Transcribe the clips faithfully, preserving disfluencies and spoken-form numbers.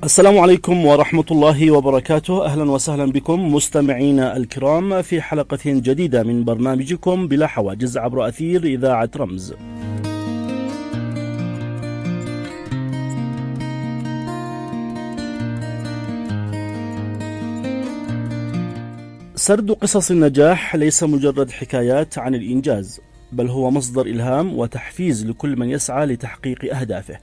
السلام عليكم ورحمة الله وبركاته. أهلا وسهلا بكم مستمعينا الكرام في حلقة جديدة من برنامجكم بلا حواجز عبر أثير إذاعة رمز. سرد قصص النجاح ليس مجرد حكايات عن الإنجاز، بل هو مصدر إلهام وتحفيز لكل من يسعى لتحقيق أهدافه.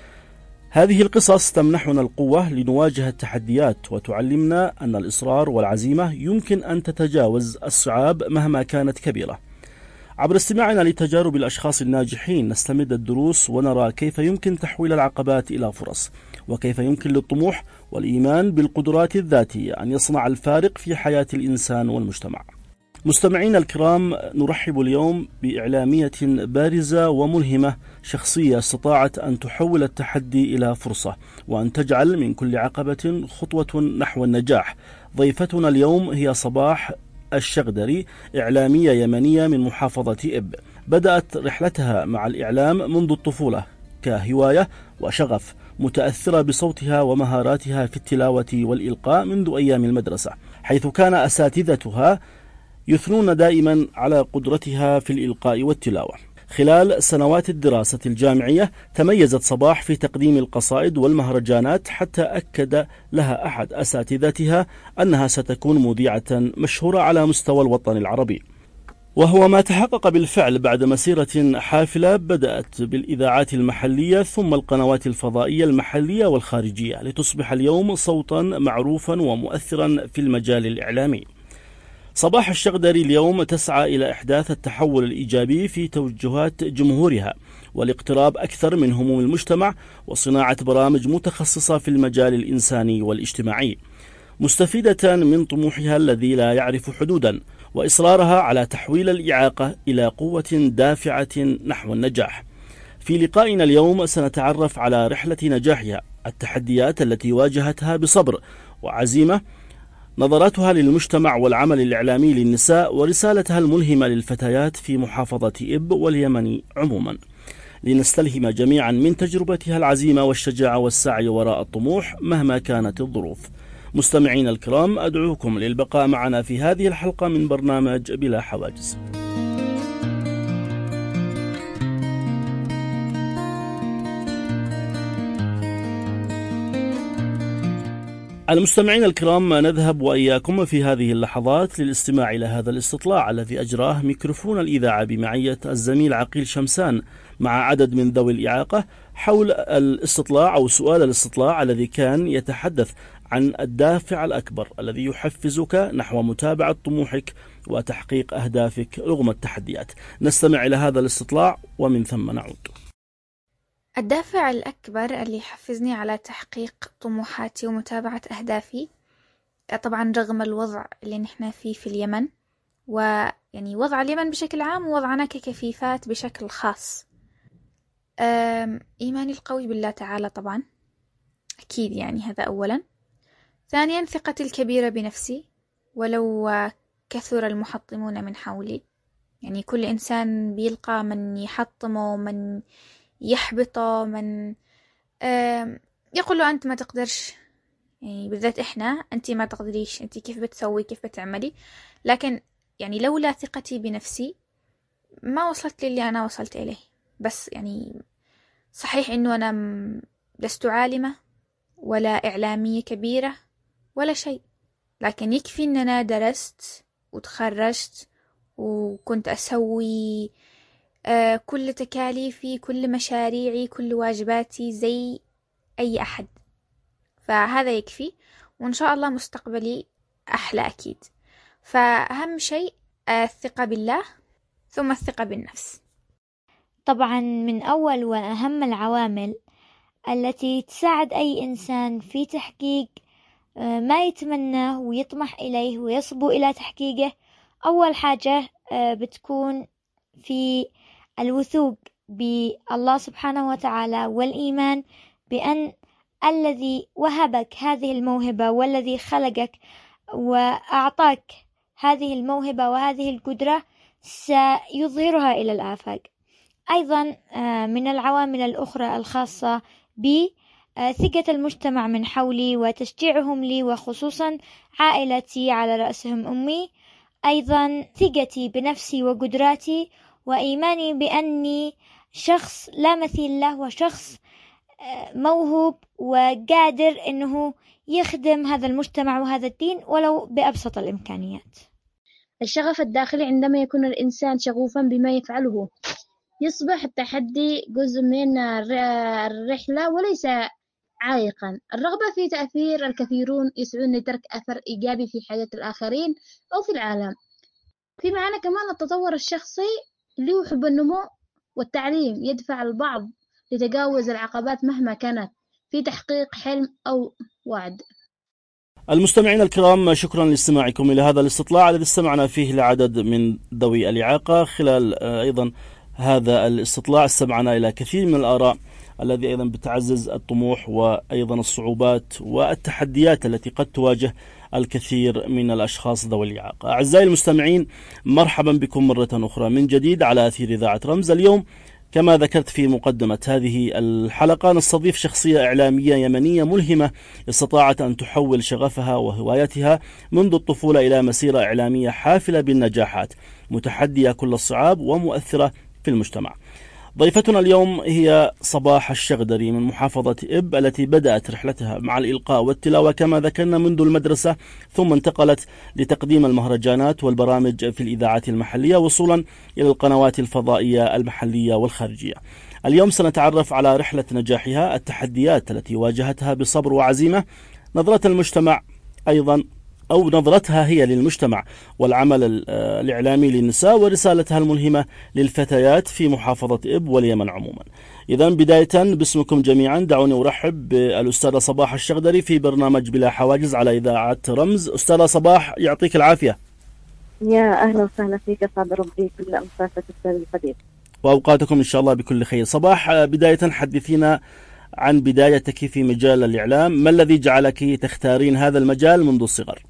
هذه القصص تمنحنا القوة لنواجه التحديات وتعلمنا أن الإصرار والعزيمة يمكن أن تتجاوز الصعاب مهما كانت كبيرة. عبر استماعنا لتجارب الأشخاص الناجحين نستمد الدروس ونرى كيف يمكن تحويل العقبات إلى فرص، وكيف يمكن للطموح والإيمان بالقدرات الذاتية أن يصنع الفارق في حياة الإنسان والمجتمع. مستمعينا الكرام، نرحب اليوم بإعلامية بارزة وملهمة، شخصية استطاعت أن تحول التحدي إلى فرصة وأن تجعل من كل عقبة خطوة نحو النجاح. ضيفتنا اليوم هي صباح الشغدري، إعلامية يمنية من محافظة إب. بدأت رحلتها مع الإعلام منذ الطفولة كهواية وشغف، متأثرة بصوتها ومهاراتها في التلاوة والإلقاء منذ أيام المدرسة، حيث كان أساتذتها يثنون دائما على قدرتها في الإلقاء والتلاوة. خلال سنوات الدراسة الجامعية تميزت صباح في تقديم القصائد والمهرجانات، حتى أكد لها أحد أساتذتها أنها ستكون مذيعة مشهورة على مستوى الوطن العربي، وهو ما تحقق بالفعل بعد مسيرة حافلة بدأت بالإذاعات المحلية ثم القنوات الفضائية المحلية والخارجية، لتصبح اليوم صوتا معروفا ومؤثرا في المجال الإعلامي. صباح الشغدري اليوم تسعى إلى إحداث التحول الإيجابي في توجهات جمهورها والاقتراب أكثر من هموم المجتمع وصناعة برامج متخصصة في المجال الإنساني والاجتماعي، مستفيدة من طموحها الذي لا يعرف حدودا وإصرارها على تحويل الإعاقة إلى قوة دافعة نحو النجاح. في لقائنا اليوم سنتعرف على رحلة نجاحها، التحديات التي واجهتها بصبر وعزيمة، نظرتها للمجتمع والعمل الإعلامي للنساء، ورسالتها الملهمة للفتيات في محافظة إب واليمن عموما، لنستلهم جميعا من تجربتها العزيمة والشجاعة والسعي وراء الطموح مهما كانت الظروف. مستمعين الكرام، أدعوكم للبقاء معنا في هذه الحلقة من برنامج بلا حواجز. المستمعين الكرام، نذهب وإياكم في هذه اللحظات للاستماع إلى هذا الاستطلاع الذي أجراه ميكروفون الإذاعة بمعية الزميل عقيل شمسان مع عدد من ذوي الإعاقة، حول الاستطلاع أو سؤال الاستطلاع الذي كان يتحدث عن الدافع الأكبر الذي يحفزك نحو متابعة طموحك وتحقيق أهدافك رغم التحديات. نستمع إلى هذا الاستطلاع ومن ثم نعود. الدافع الأكبر اللي يحفزني على تحقيق طموحاتي ومتابعة أهدافي، طبعا رغم الوضع اللي نحن فيه في اليمن، ويعني وضع اليمن بشكل عام ووضعنا ككفيفات بشكل خاص، إيماني القوي بالله تعالى طبعا أكيد، يعني هذا أولا. ثانيا ثقتي الكبيرة بنفسي ولو كثر المحطمون من حولي، يعني كل إنسان بيلقى من يحطمه، من يحبطه، من يقول له أنت ما تقدرش، يعني بالذات إحنا أنت ما تقدريش، أنت كيف بتسوي، كيف بتعملي. لكن يعني لولا ثقتي بنفسي ما وصلت للي أنا وصلت إليه. بس يعني صحيح إنه أنا لست عالمة ولا إعلامية كبيرة ولا شيء، لكن يكفي إن أنا درست وتخرجت وكنت أسوي آه كل تكاليفي، كل مشاريعي، كل واجباتي زي أي أحد، فهذا يكفي، وإن شاء الله مستقبلي أحلى أكيد. فأهم شيء الثقة بالله ثم الثقة بالنفس. طبعا من أول وأهم العوامل التي تساعد أي إنسان في تحقيق ما يتمناه ويطمح إليه ويصبو إلى تحقيقه، أول حاجة بتكون في الوثوق بالله سبحانه وتعالى والإيمان بأن الذي وهبك هذه الموهبة والذي خلقك وأعطاك هذه الموهبة وهذه القدرة سيظهرها إلى الآفاق. أيضا من العوامل الأخرى الخاصة ثقة المجتمع من حولي وتشجيعهم لي، وخصوصا عائلتي على رأسهم أمي. أيضا ثقتي بنفسي وقدراتي، وإيماني بأني شخص لا مثيل له، وشخص موهوب وقادر أنه يخدم هذا المجتمع وهذا الدين ولو بأبسط الإمكانيات. الشغف الداخلي عندما يكون الإنسان شغوفا بما يفعله يصبح التحدي جزء من الرحلة وليس عائقا. الرغبة في تأثير الكثيرون يسعون لترك أثر إيجابي في حياة الآخرين أو في العالم. في معنى كمان التطور الشخصي اللي هو حب النمو والتعليم يدفع البعض لتجاوز العقبات مهما كانت في تحقيق حلم أو وعد. المستمعين الكرام، شكرا لاستماعكم إلى هذا الاستطلاع الذي استمعنا فيه لعدد من ذوي الإعاقة. خلال أيضا هذا الاستطلاع استمعنا إلى كثير من الآراء الذي أيضا بتعزز الطموح وأيضا الصعوبات والتحديات التي قد تواجه الكثير من الأشخاص ذوي الإعاقة. أعزائي المستمعين، مرحبا بكم مرة أخرى من جديد على أثير إذاعة رمز. اليوم كما ذكرت في مقدمة هذه الحلقة نستضيف شخصية إعلامية يمنية ملهمة استطاعت أن تحول شغفها وهوايتها منذ الطفولة إلى مسيرة إعلامية حافلة بالنجاحات، متحدية كل الصعاب ومؤثرة في المجتمع. ضيفتنا اليوم هي صباح الشغدري من محافظة إب، التي بدأت رحلتها مع الإلقاء والتلاوة كما ذكرنا منذ المدرسة، ثم انتقلت لتقديم المهرجانات والبرامج في الإذاعات المحلية وصولا إلى القنوات الفضائية المحلية والخارجية. اليوم سنتعرف على رحلة نجاحها، التحديات التي واجهتها بصبر وعزيمة، نظرة المجتمع أيضا أو نظرتها هي للمجتمع والعمل الإعلامي للنساء، ورسالتها الملهمة للفتيات في محافظة إب واليمن عموما. إذن بداية باسمكم جميعا دعوني أرحب بالأستاذة صباح الشغدري في برنامج بلا حواجز على إذاعة رمز. أستاذة صباح، يعطيك العافية. يا أهلا وسهلا فيك، أسعد ربي كل أنفاسك أستاذ القدير، وأوقاتكم إن شاء الله بكل خير. صباح، بداية حدثينا عن بدايتك في مجال الإعلام، ما الذي جعلك تختارين هذا المجال منذ الصغر؟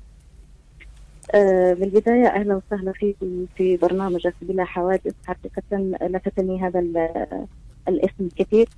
أه بالبداية أهلا وسهلا فيكم في برنامجك بلا حواجز. حقيقة لفتني هذا الاسم كثير،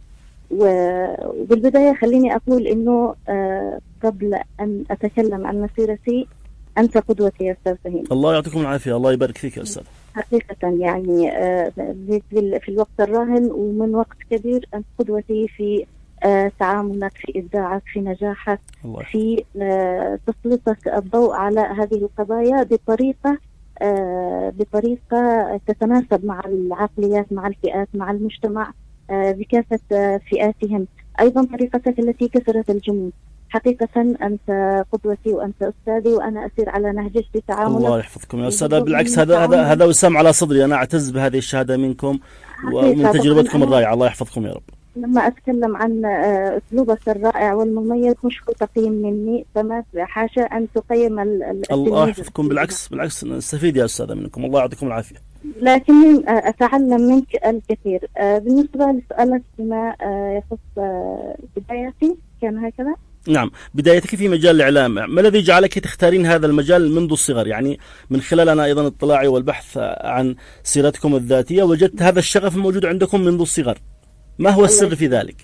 وبالبداية خليني أقول إنه أه قبل أن أتكلم عن مسيرتي أنت قدوتي يا أستاذ فهيم. الله يعطيكم العافية، الله يبارك فيك يا أستاذ. حقيقة يعني أه في الوقت الراهن ومن وقت كبير أنت قدوتي في آه، تعاملك، في إبداعك، في نجاحك، الله. في آه، تسليطك الضوء على هذه القضايا بطريقة آه، بطريقة تتناسب مع العقليات، مع الفئات، مع المجتمع آه، بكافة آه، فئاتهم. أيضا طريقتك التي كسرت الجمود. حقيقة أنت قدوتي وأنت أستاذي وأنا أسير على نهجك في تعاملك. الله يحفظكم يا أستاذة، بالعكس هذا هذا هذا وسام على صدري، أنا أعتز بهذه الشهادة منكم ومن تجربتكم الرائعة، الله يحفظكم يا رب. لما أتكلم عن أسلوبك الرائع والمميز مش تقييم مني، فما حاشا أن تقيم. الله يحفظكم، بالعكس بالعكس نستفيد يا أستاذة منكم، الله يعطيكم العافية. لكني أتعلم منك الكثير. بالنسبة لسؤالك فيما يخص بدايتي كان هكذا. نعم، بدايتك في مجال الإعلام، ما الذي جعلك تختارين هذا المجال منذ الصغر؟ يعني من خلال أنا أيضا اطلاعي والبحث عن سيرتكم الذاتية وجدت هذا الشغف الموجود عندكم منذ الصغر، ما هو السر في ذلك؟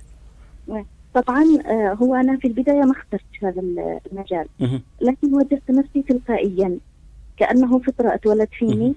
طبعا هو أنا في البداية ما اخترت هذا المجال، لكن وجدت نفسي تلقائيا كأنه فطرة اتولد فيني.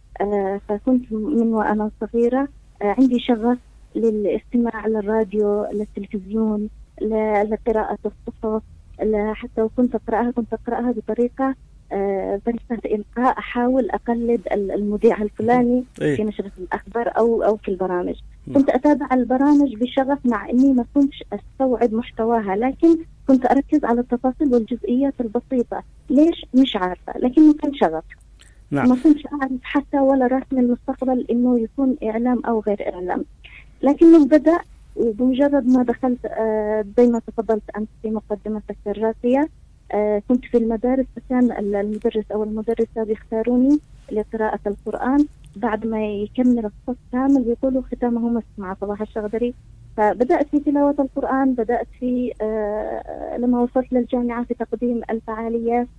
فكنت من وأنا صغيرة عندي شغف للاستماع للراديو، للتلفزيون، لقراءة الصحف، حتى وكنت أقرأها كنت أقرأها بطريقة طريقة إلقاء، أحاول أقلد المذيع الفلاني في نشرة الأخبار أو أو في البرامج. كنت أتابع البرامج بشغف مع إني ما كنتش أستوعب محتواها، لكن كنت أركز على التفاصيل والجزئيات البسيطة. ليش؟ مش عارفة، لكنه كان شغف. نعم. ما كنتش أعرف حتى ولا رسم المستقبل إنه يكون إعلام أو غير إعلام، لكنه بدأ بمجرد ما دخلت زي ما تفضلت أنت في مقدمتك الراسية. كنت في المدارس، فكان المدرس أو المدرسة بيختاروني لقراءة القرآن بعد ما يكمل الصف كامل بيقولوا ختامه مسك مع صباح الشغدري. فبدأت في تلاوة القرآن، بدأت في لما وصلت للجامعة في تقديم الفعاليات.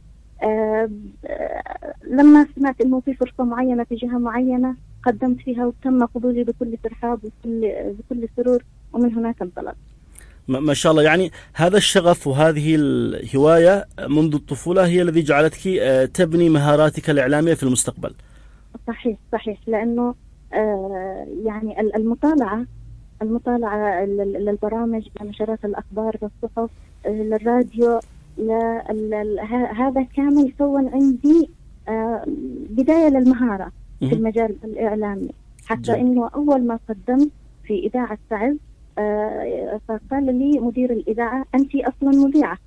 لما سمعت إنه في فرصة معينة في جهة معينة قدمت فيها وتم قبولي بكل ترحاب وبكل بكل سرور، ومن هناك انطلقت. ما شاء الله. يعني هذا الشغف وهذه الهواية منذ الطفولة هي الذي جعلتك تبني مهاراتك الإعلامية في المستقبل. صحيح صحيح، لأنه يعني المطالعة المطالعة للبرامج، لنشرات الأخبار، للصحف، للراديو، هذا كامل كون عندي بداية للمهارة في المجال الإعلامي. حتى إنه أول ما قدمت في إذاعة تعز فقال لي مدير الإذاعة أنت أصلا مذيعة.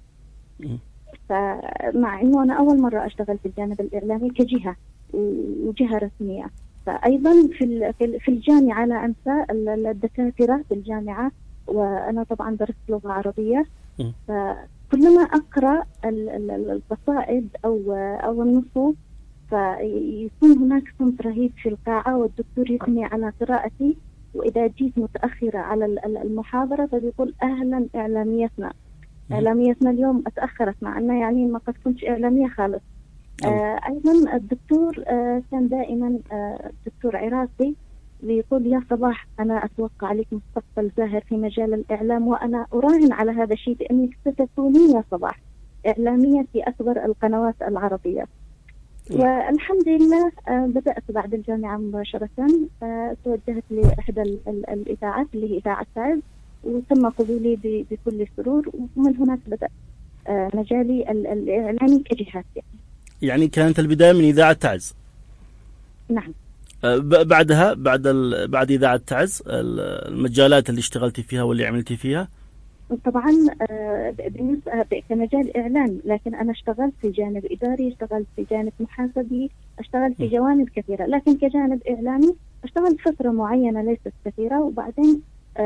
فمع إنه أنا أول مرة أشتغل في الجانب الإعلامي كجهة وجهة رسمية. فأيضا في في الجامعة لا أنسى الدكاترة في الجامعة، وأنا طبعا درست لغة عربية، فكلما أقرأ القصائد أو أو النصوص فيكون هناك صمت رهيب في القاعة، والدكتور يثني على قراءتي، وإذا جيت متأخرة على المحاضرة فبيقول أهلا إعلاميتنا. إعلاميتنا اليوم أتأخرت، مع أنها يعني ما قد كنتش إعلامية خالص. آه أيضا الدكتور آه كان دائما آه الدكتور عراقي بيقول يا صباح أنا أتوقع لك مستقبل زاهر في مجال الإعلام، وأنا أراهن على هذا الشيء بأنك ستكونين يا صباح إعلامية في أكبر القنوات العربية. والحمد لله آه بدأت بعد الجامعة مباشرة، آه توجهت لإحدى الإذاعات اللي هي إذاعة تعز، وتم قبولي بكل سرور، ومن هناك بدأ آه مجالي الإعلامي كجهات. يعني كانت البداية من إذاعة تعز. نعم. بعدها بعد بعد إذاعة تعز المجالات اللي اشتغلتي فيها واللي عملتي فيها؟ طبعا بالنسبة كمجال إعلام، لكن أنا اشتغلت في جانب إداري، اشتغلت في جانب محاسبي، اشتغلت في جوانب كثيرة، لكن كجانب إعلامي اشتغلت فترة معينة ليست كثيرة، وبعدين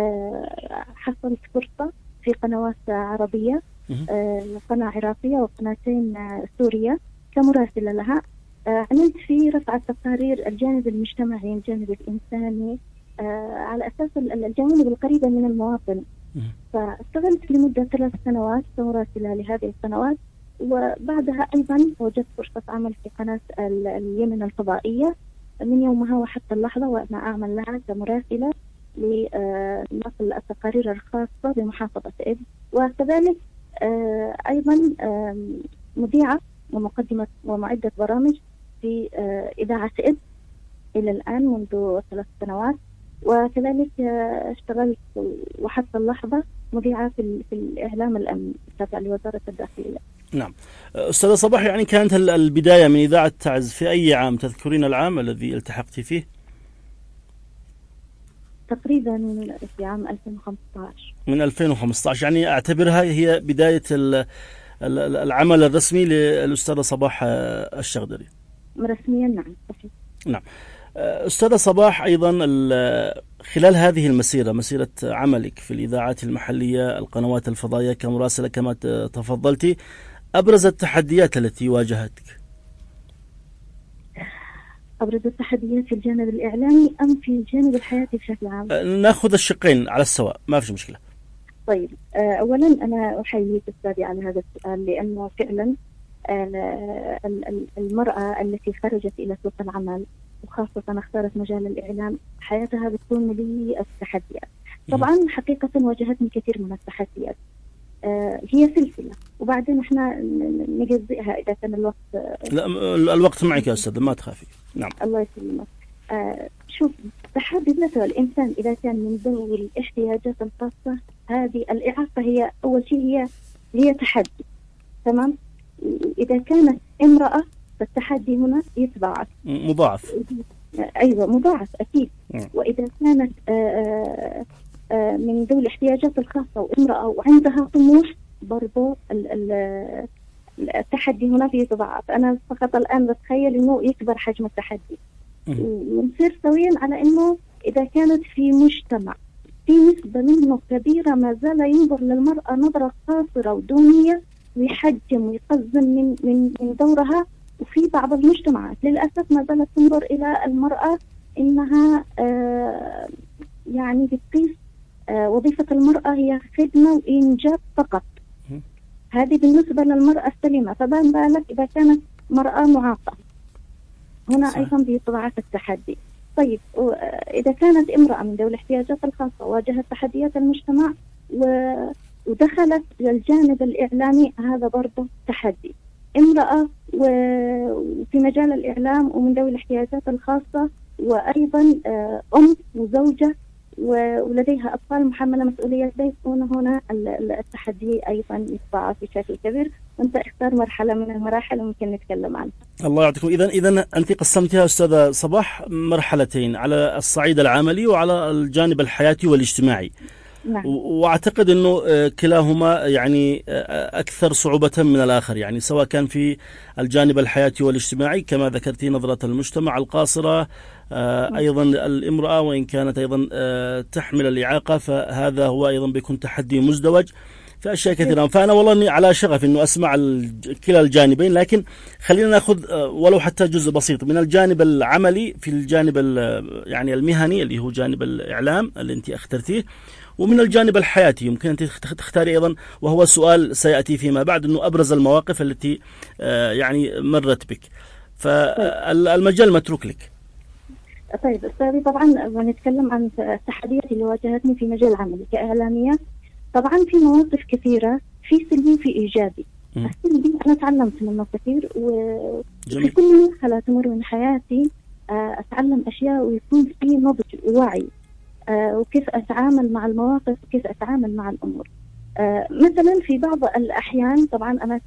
حصلت فرصة في قنوات عربية، قناة عراقية وقناتين سورية كمراسلة لها. عملت في رفع تقارير الجانب المجتمعي، الجانب الإنساني، على أساس الجوانب القريبة من المواطن. فاشتغلت لمدة ثلاث سنوات كمراسلة لهذه القنوات، وبعدها أيضا وجدت فرصة عمل في قناة اليمن الفضائية من يومها وحتى اللحظة، وأنا أعمل لها كمراسلة لنقل التقارير الخاصة بمحافظة إب، وكذلك أيضا مذيعة ومقدمة ومعدة برامج في إذاعة إب إلى الآن منذ ثلاث سنوات، وكذلك اشتغلت وحتى اللحظة مذيعة في, في الإعلام الأمني التابع لوزارة الداخلية. نعم. أستاذة صباح، يعني كانت البداية من إذاعة تعز في أي عام؟ تذكرين العام الذي التحقتي فيه؟ تقريبا في عام ألفين وخمسة عشر. من ألفين وخمسة عشر، يعني أعتبرها هي بداية العمل الرسمي للأستاذة صباح الشغدري. رسميا نعم صحيح. نعم. أستاذة صباح، أيضا خلال هذه المسيرة، مسيرة عملك في الإذاعات المحلية، القنوات الفضائية كمراسلة كما تفضلتي، أبرز التحديات التي واجهتك؟ أبرز التحديات في الجانب الإعلامي أم في الجانب الحياتي بشكل عام؟ نأخذ الشقين على السواء، ما في مشكلة. طيب، أولا أنا أحييك أستاذي على هذا السؤال، لأنه فعلا المرأة التي خرجت إلى سوق العمل وخاصة اختارت مجال الإعلام حياتها بتكون مليئة بالتحديات. طبعا حقيقة واجهتني كثير من التحديات، هي سلسلة، وبعدين احنا نجزئها إذا كان الوقت. لا، الوقت معك يا أستاذ، ما تخافي. نعم. الله يسلمك. آه شوف، تحدي ذاته الإنسان إذا كان من ذوي الاحتياجات الخاصة، هذه الإعاقة هي أول شيء، هي هي تحدي، تمام. إذا كانت امرأة فالتحدي هنا يتضاعف، مضاعف. أيوة مضاعف أكيد. م. وإذا كانت آآ آآ من ذوي الاحتياجات الخاصة وامرأة وعندها طموح، برضو التحدي هنا يتضاعف. أنا فقط الآن بتخيل إنه يكبر حجم التحدي، ونصير سويا على إنه إذا كانت في مجتمع في نسبة منه كبيرة ما زال ينظر للمرأة نظرة قاصرة ودونية، ويحجم ويقزم من من من دورها، وفي بعض المجتمعات للأسف ما زالت تنظر إلى المرأة إنها آه يعني بتقيس آه وظيفة المرأة هي خدمة وإنجاب فقط. هذه بالنسبة للمرأة السليمة، فما بالك إذا كانت مرأة معاقة، هنا صح. أيضا بيتضاعف التحدي. طيب، إذا كانت امرأة من ذوي الاحتياجات الخاصة واجهت تحديات المجتمع ودخلت الجانب الإعلامي، هذا برضه تحدي. امرأة وفي مجال الإعلام ومن ذوي الاحتياجات الخاصة، وأيضا أم وزوجة ولديها أطفال محملة مسؤوليات بيت، هنا التحدي أيضا يتضاعف بشكل كبير. وأنت اختار مرحلة من المراحل ممكن نتكلم عنها. الله يعطيكم. إذا إذا أنت قسمتها أستاذة صباح مرحلتين، على الصعيد العملي وعلى الجانب الحياتي والاجتماعي. نعم. واعتقد انه كلاهما يعني اكثر صعوبة من الاخر، يعني سواء كان في الجانب الحياتي والاجتماعي كما ذكرتي نظرة المجتمع القاصرة، ايضا الامرأة وان كانت ايضا تحمل الاعاقة، فهذا هو ايضا بيكون تحدي مزدوج في اشياء كثيرة. فانا والله اني على شغف انه اسمع كلا الجانبين، لكن خلينا ناخذ ولو حتى جزء بسيط من الجانب العملي في الجانب يعني المهني اللي هو جانب الاعلام اللي انت اخترتيه، ومن الجانب الحياتي يمكن أن تختاري أيضا، وهو سؤال سيأتي فيما بعد، أنه أبرز المواقف التي يعني مرت بك، فالمجال متروك لك. طيب أستاذي، طبعا نتكلم عن التحديات اللي واجهتني في مجال عملي كإعلامية. طبعا في مواقف كثيرة، في سلبي وفي إيجابي. السلبي أنا تعلمت منه كثير، وفي كل مرحلة تمر من حياتي أتعلم أشياء ويكون في نضج ووعي، آه وكيف أتعامل مع المواقف وكيف أتعامل مع الأمور. آه مثلا في بعض الأحيان، طبعا أنا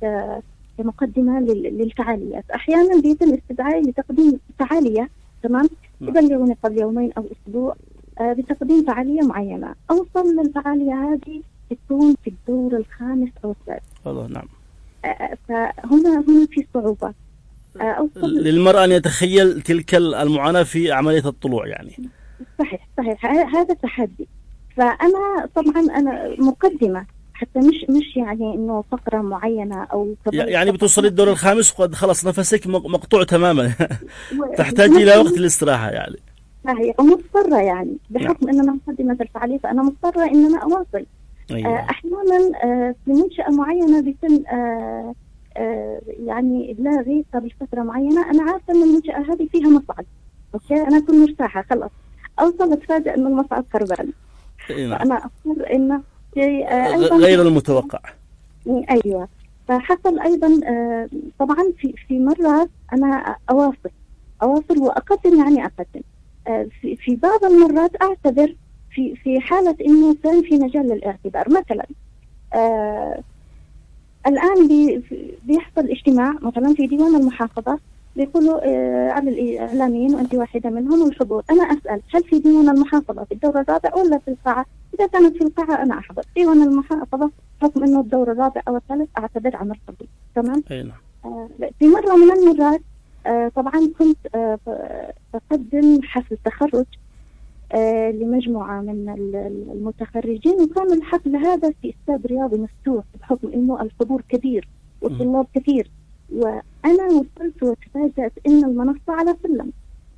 كمقدمة للفعاليات أحيانا بيتم استدعائي لتقديم فعالية، تمام، يبلغوني قبل يومين أو أسبوع آه بتقديم فعالية معينة. أوصل للفعالية هذه تكون في الدور الخامس أو السادس. والله نعم. آه فهنا هنا في صعوبة آه للمرأة أن يتخيل تلك المعاناة في عملية الطلوع يعني. صحيح صحيح، هذا تحدي. فأنا طبعا أنا مقدمة، حتى مش مش يعني إنه فقرة معينة أو يعني بتوصل الدور الخامس وقد خلص نفسك مقطوع تماما تحتاج إلى وقت الاستراحة يعني. صحيح، ومضطرة يعني بحكم نعم. إن أنا مقدمة الفعالية، فأنا مضطرة إن أنا أواصل. أيوة. أحيانا في منشأة معينة بيتم يعني إبلاغي قبل فترة معينة، أنا عارفة إن المنشأة هذه فيها مصعد، أوكي، أنا أكون مرتاحة خلاص، أوصل أتفاجأ إنه المصعد خربان. أنا أصر إنه غير المتوقع. أيوة. فحصل أيضا طبعا في في مرات أنا أواصل أواصل وأقدم، يعني أقدم في في بعض المرات أعتذر في في حالة إنه كان في مجال للاعتذار. مثلا آه الآن بي بيحصل اجتماع مثلا في ديوان المحافظة، بيقولوا آه على الإعلاميين وأنت واحدة منهم الحضور. أنا أسأل هل في ديوان المحافظة في الدور الرابع ولا في القاعة؟ إذا كانت في القاعة أنا أحضر. ديوان المحافظة حكم إنه الدور الرابع أو الثالث أعتذر عن الحضور. تمام؟ آه في مرة من المرات آه طبعا كنت آه بقدم حفل تخرج آه لمجموعة من المتخرجين، وكان الحفل هذا في استاد رياضي مفتوح بحكم إنه الحضور كبير والطلاب كثير، وأنا وصلت وتفاجأت إن المنصة على سلم.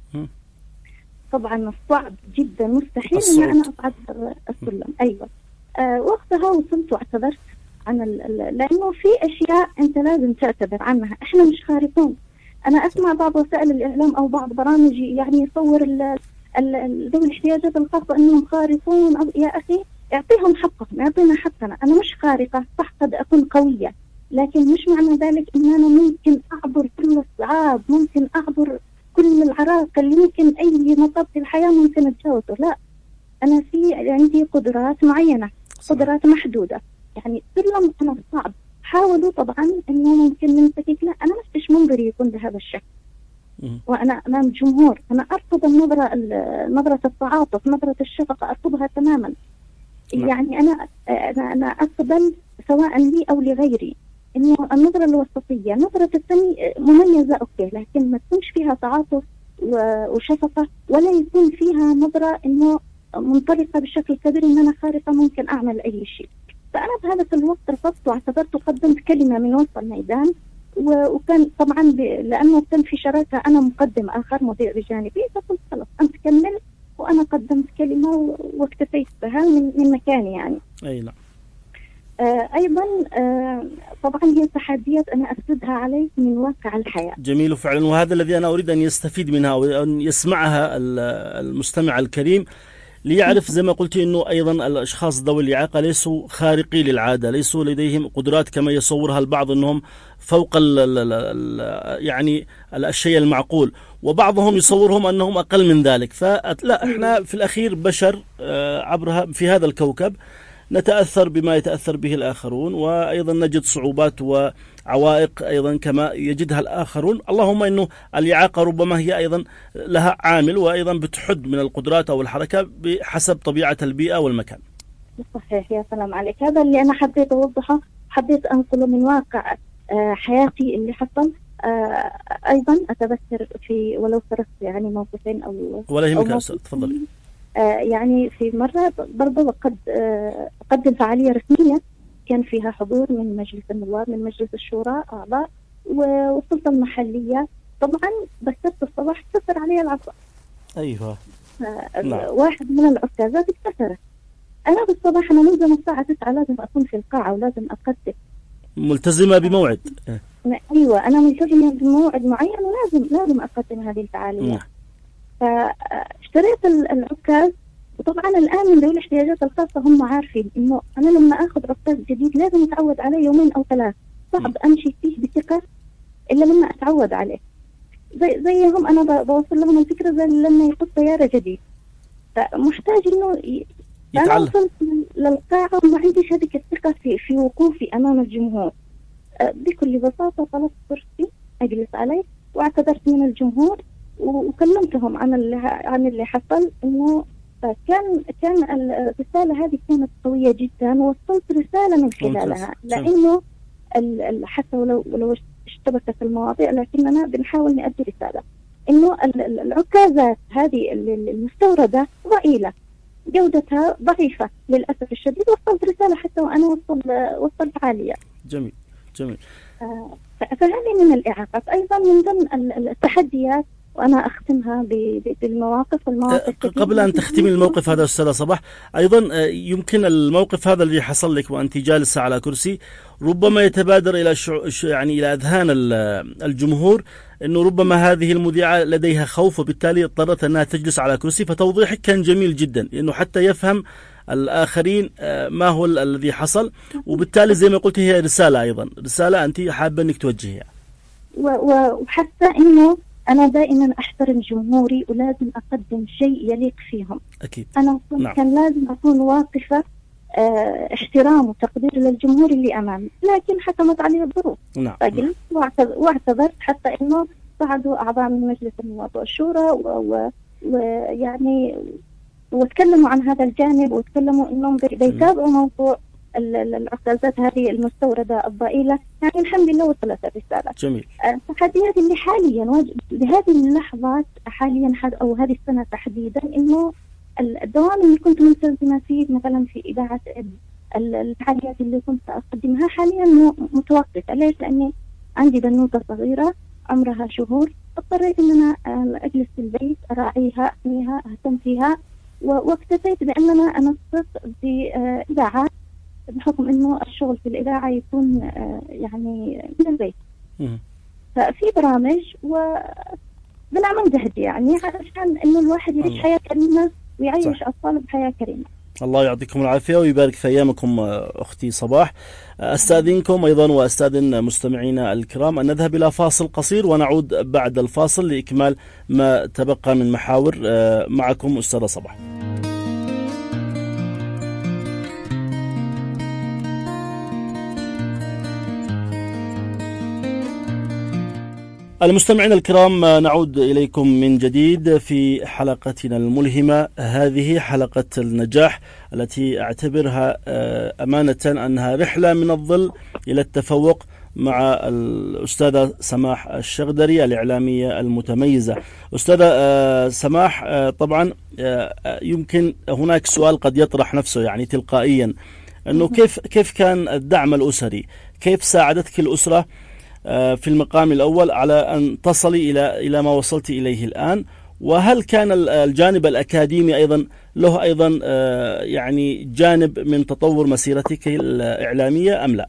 طبعا صعب جدا، مستحيل إن أنا أصعد السلم. أيوة. آه وقتها وصلت واعتذرت عن ال لأنه في أشياء أنت لازم تعتذر عنها، إحنا مش خارقون. أنا أسمع بعض وسائل الإعلام أو بعض برامج يعني يصور ذوي الاحتياجات الخاصة أنهم خارقون. يا أخي اعطيهم حقهم، اعطينا حقنا. أنا مش خارقة، صح قد أكون قوية، لكن مش معنى ذلك أن أنا ممكن أعبر كل الصعاب، ممكن أعبر كل العراق اللي ممكن أي مطب في الحياة ممكن أتجاوزه. لا، أنا في عندي قدرات معينة، قدرات محدودة. يعني سلم أنا صعب. حاولوا طبعا أنه ممكن ننتكك، لا أنا مش منظري يكون بهذا الشكل، وأنا أمام الجمهور. أنا أرفض النظرة نظرة التعاطف، نظرة الشفقة، أرفضها تماما. يعني أنا أنا أنا أقبل سواء لي أو لغيري إنه النظرة الوسطية، نظرة الثاني مميزة أوكي، لكن ما تكونش فيها تعاطف وشفقة، ولا يكون فيها نظرة إنه منطلقة بشكل كبير إن أنا خارقة ممكن أعمل أي شيء. فأنا بهذا الوقت رفضت واعتذرت وقدمت كلمة من وسط الميدان، وكان طبعا لأنه كان في شراكة، أنا مقدم آخر مذيع بجانبي، فقلت خلاص أنت كمل، وأنا قدمت كلمة واكتفيت بها من, من مكاني يعني. أي نعم. آه أيضا آه طبعا هي تحديات أنا أسردها عليك من واقع الحياة. جميل فعلا، وهذا الذي أنا أريد أن يستفيد منها وأن يسمعها المستمع الكريم، ليعرف زي ما قلت أنه أيضا الأشخاص ذوي الإعاقة ليسوا خارقي للعادة، ليسوا لديهم قدرات كما يصورها البعض أنهم فوق ال ال ال يعني الشيء المعقول، وبعضهم يصورهم أنهم أقل من ذلك. فلا، إحنا في الأخير بشر عبرها في هذا الكوكب، نتأثر بما يتأثر به الآخرون، وأيضا نجد صعوبات وعوائق أيضا كما يجدها الآخرون. اللهم أنه الإعاقة ربما هي أيضا لها عامل، وأيضا بتحد من القدرات أو الحركة بحسب طبيعة البيئة والمكان. صحيح، يا سلام عليك. هذا اللي أنا حبيت أوضحه، حبيت أنقله من واقع حياتي اللي حصل. أيضا أتذكر في ولو فرصت يعني موقفين أو ولا يهمك يا أستاذ، تفضل. آه يعني في مرة برضه وقد آه قدم فعالية رسمية كان فيها حضور من مجلس النواب، من مجلس الشورى، أعضاء والسلطة المحلية. طبعا بكرت الصباح كسر علي العصا. أيوة. آه نعم. واحد من العكازات اتكسرت. أنا بالصباح أنا ملزمة الساعة تسعة لازم أكون في القاعة ولازم أقدم. ملتزمة بموعد. أيوة، أنا ملتزمة بموعد معين ولازم لازم أقدم هذه الفعالية. نعم. فاشتريت العكاز، وطبعا الآن من ذوي الاحتياجات الخاصة هم عارفين إنه أنا لما أخذ عكاز جديد لازم أتعود عليه يومين أو ثلاث، صعب أمشي فيه بثقة إلا لما أتعود عليه. زي زيهم أنا بوصل لهم الفكرة زي لما يقود سيارة جديد، فمحتاج إنه ي... أنا وصلت للقاعة وما عنديش هذه الثقة في في وقوفي أمام الجمهور. بكل بساطة طلبت كرسي أجلس عليه واعتذرت من الجمهور وكلمتهم عن اللي عن اللي حصل. إنه كان كان الرسالة هذه كانت قوية جدا، ووصلت رسالة من خلالها، لأنه حتى ولو ولو اشتبكت المواضيع لكننا بنحاول نؤدي رسالة إنه العكازات هذه المستوردة ضئيلة، جودتها ضعيفة للأسف الشديد. وصلت رسالة حتى وأنا وصل وصلت عالية. جميل جميل. فهذه من الإعاقات أيضا من ضمن التحديات، وأنا أختمها بالمواقف والمواقف. قبل أن تختمي الموقف هذا أستاذة صباح، أيضا يمكن الموقف هذا اللي حصل لك وأنت جالسة على كرسي ربما يتبادر إلى يعني إلى أذهان الجمهور أنه ربما هذه المذيعة لديها خوف، وبالتالي اضطرت أنها تجلس على كرسي. فتوضيحك كان جميل جدا، لأنه حتى يفهم الآخرين ما هو الذي حصل، وبالتالي زي ما قلت هي رسالة، أيضا رسالة أنت حابة أنك توجهيها. وحتى أنه أنا دائما أحترم جمهوري ولازم أقدم شيء يليق فيهم. أكيد. أنا نعم. كان لازم أكون واقفة اه احترام وتقدير للجمهور اللي أمامي، لكن حكمت علي الظروف. نعم. فقلت واعتذرت، حتى إنه صعدوا أعضاء من مجلس النواب والشورى ويعني وتكلموا عن هذا الجانب، وتكلموا إنهم بيتابعوا موضوع العكازات هذه المستوردة الضئيلة. يعني الحمد لله وصلت الرسالة. جميل. التحديات اللي حاليا بهذه اللحظات حاليا أو هذه السنة تحديدا، إنه الدوام اللي كنت ملتزمة فيه مثلا في إذاعة الفعاليات اللي كنت أقدمها حاليا متوقفة. ليش؟ لأني عندي بنوتة صغيرة عمرها شهور، اضطريت إن أنا أجلس في البيت أراعيها أحميها أهتم فيها، واكتفيت بأننا أنسق بإذاعات بحكم إنه الشغل في الإذاعة يكون يعني من البيت. ففي برامج وبنعمل جهد يعني علشان إنه الواحد يعيش حياة كريمة ويعيش أطفاله بحياة كريمة. الله يعطيكم العافية ويبارك في أيامكم أختي صباح. أستاذنكم أيضا وأستاذن مستمعينا الكرام أن نذهب إلى فاصل قصير ونعود بعد الفاصل لإكمال ما تبقى من محاور. معكم أستاذة صباح. المستمعين الكرام، نعود إليكم من جديد في حلقتنا الملهمة. هذه حلقة النجاح التي أعتبرها أمانة أنها رحلة من الظل إلى التفوق مع الأستاذة سماح الشغدري الإعلامية المتميزة. أستاذة سماح، طبعا يمكن هناك سؤال قد يطرح نفسه يعني تلقائيا، أنه كيف كيف كان الدعم الأسري؟ كيف ساعدتك الأسرة في المقام الأول على أن تصلي إلى إلى ما وصلت إليه الآن؟ وهل كان الجانب الأكاديمي أيضا له أيضا يعني جانب من تطور مسيرتك الإعلامية أم لا؟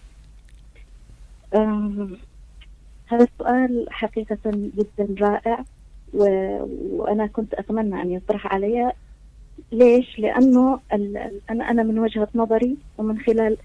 هذا السؤال حقيقة جدا رائع، وأنا كنت أتمنى أن يطرح علي ليش؟ لأنه أنا أنا من وجهة نظري ومن خلال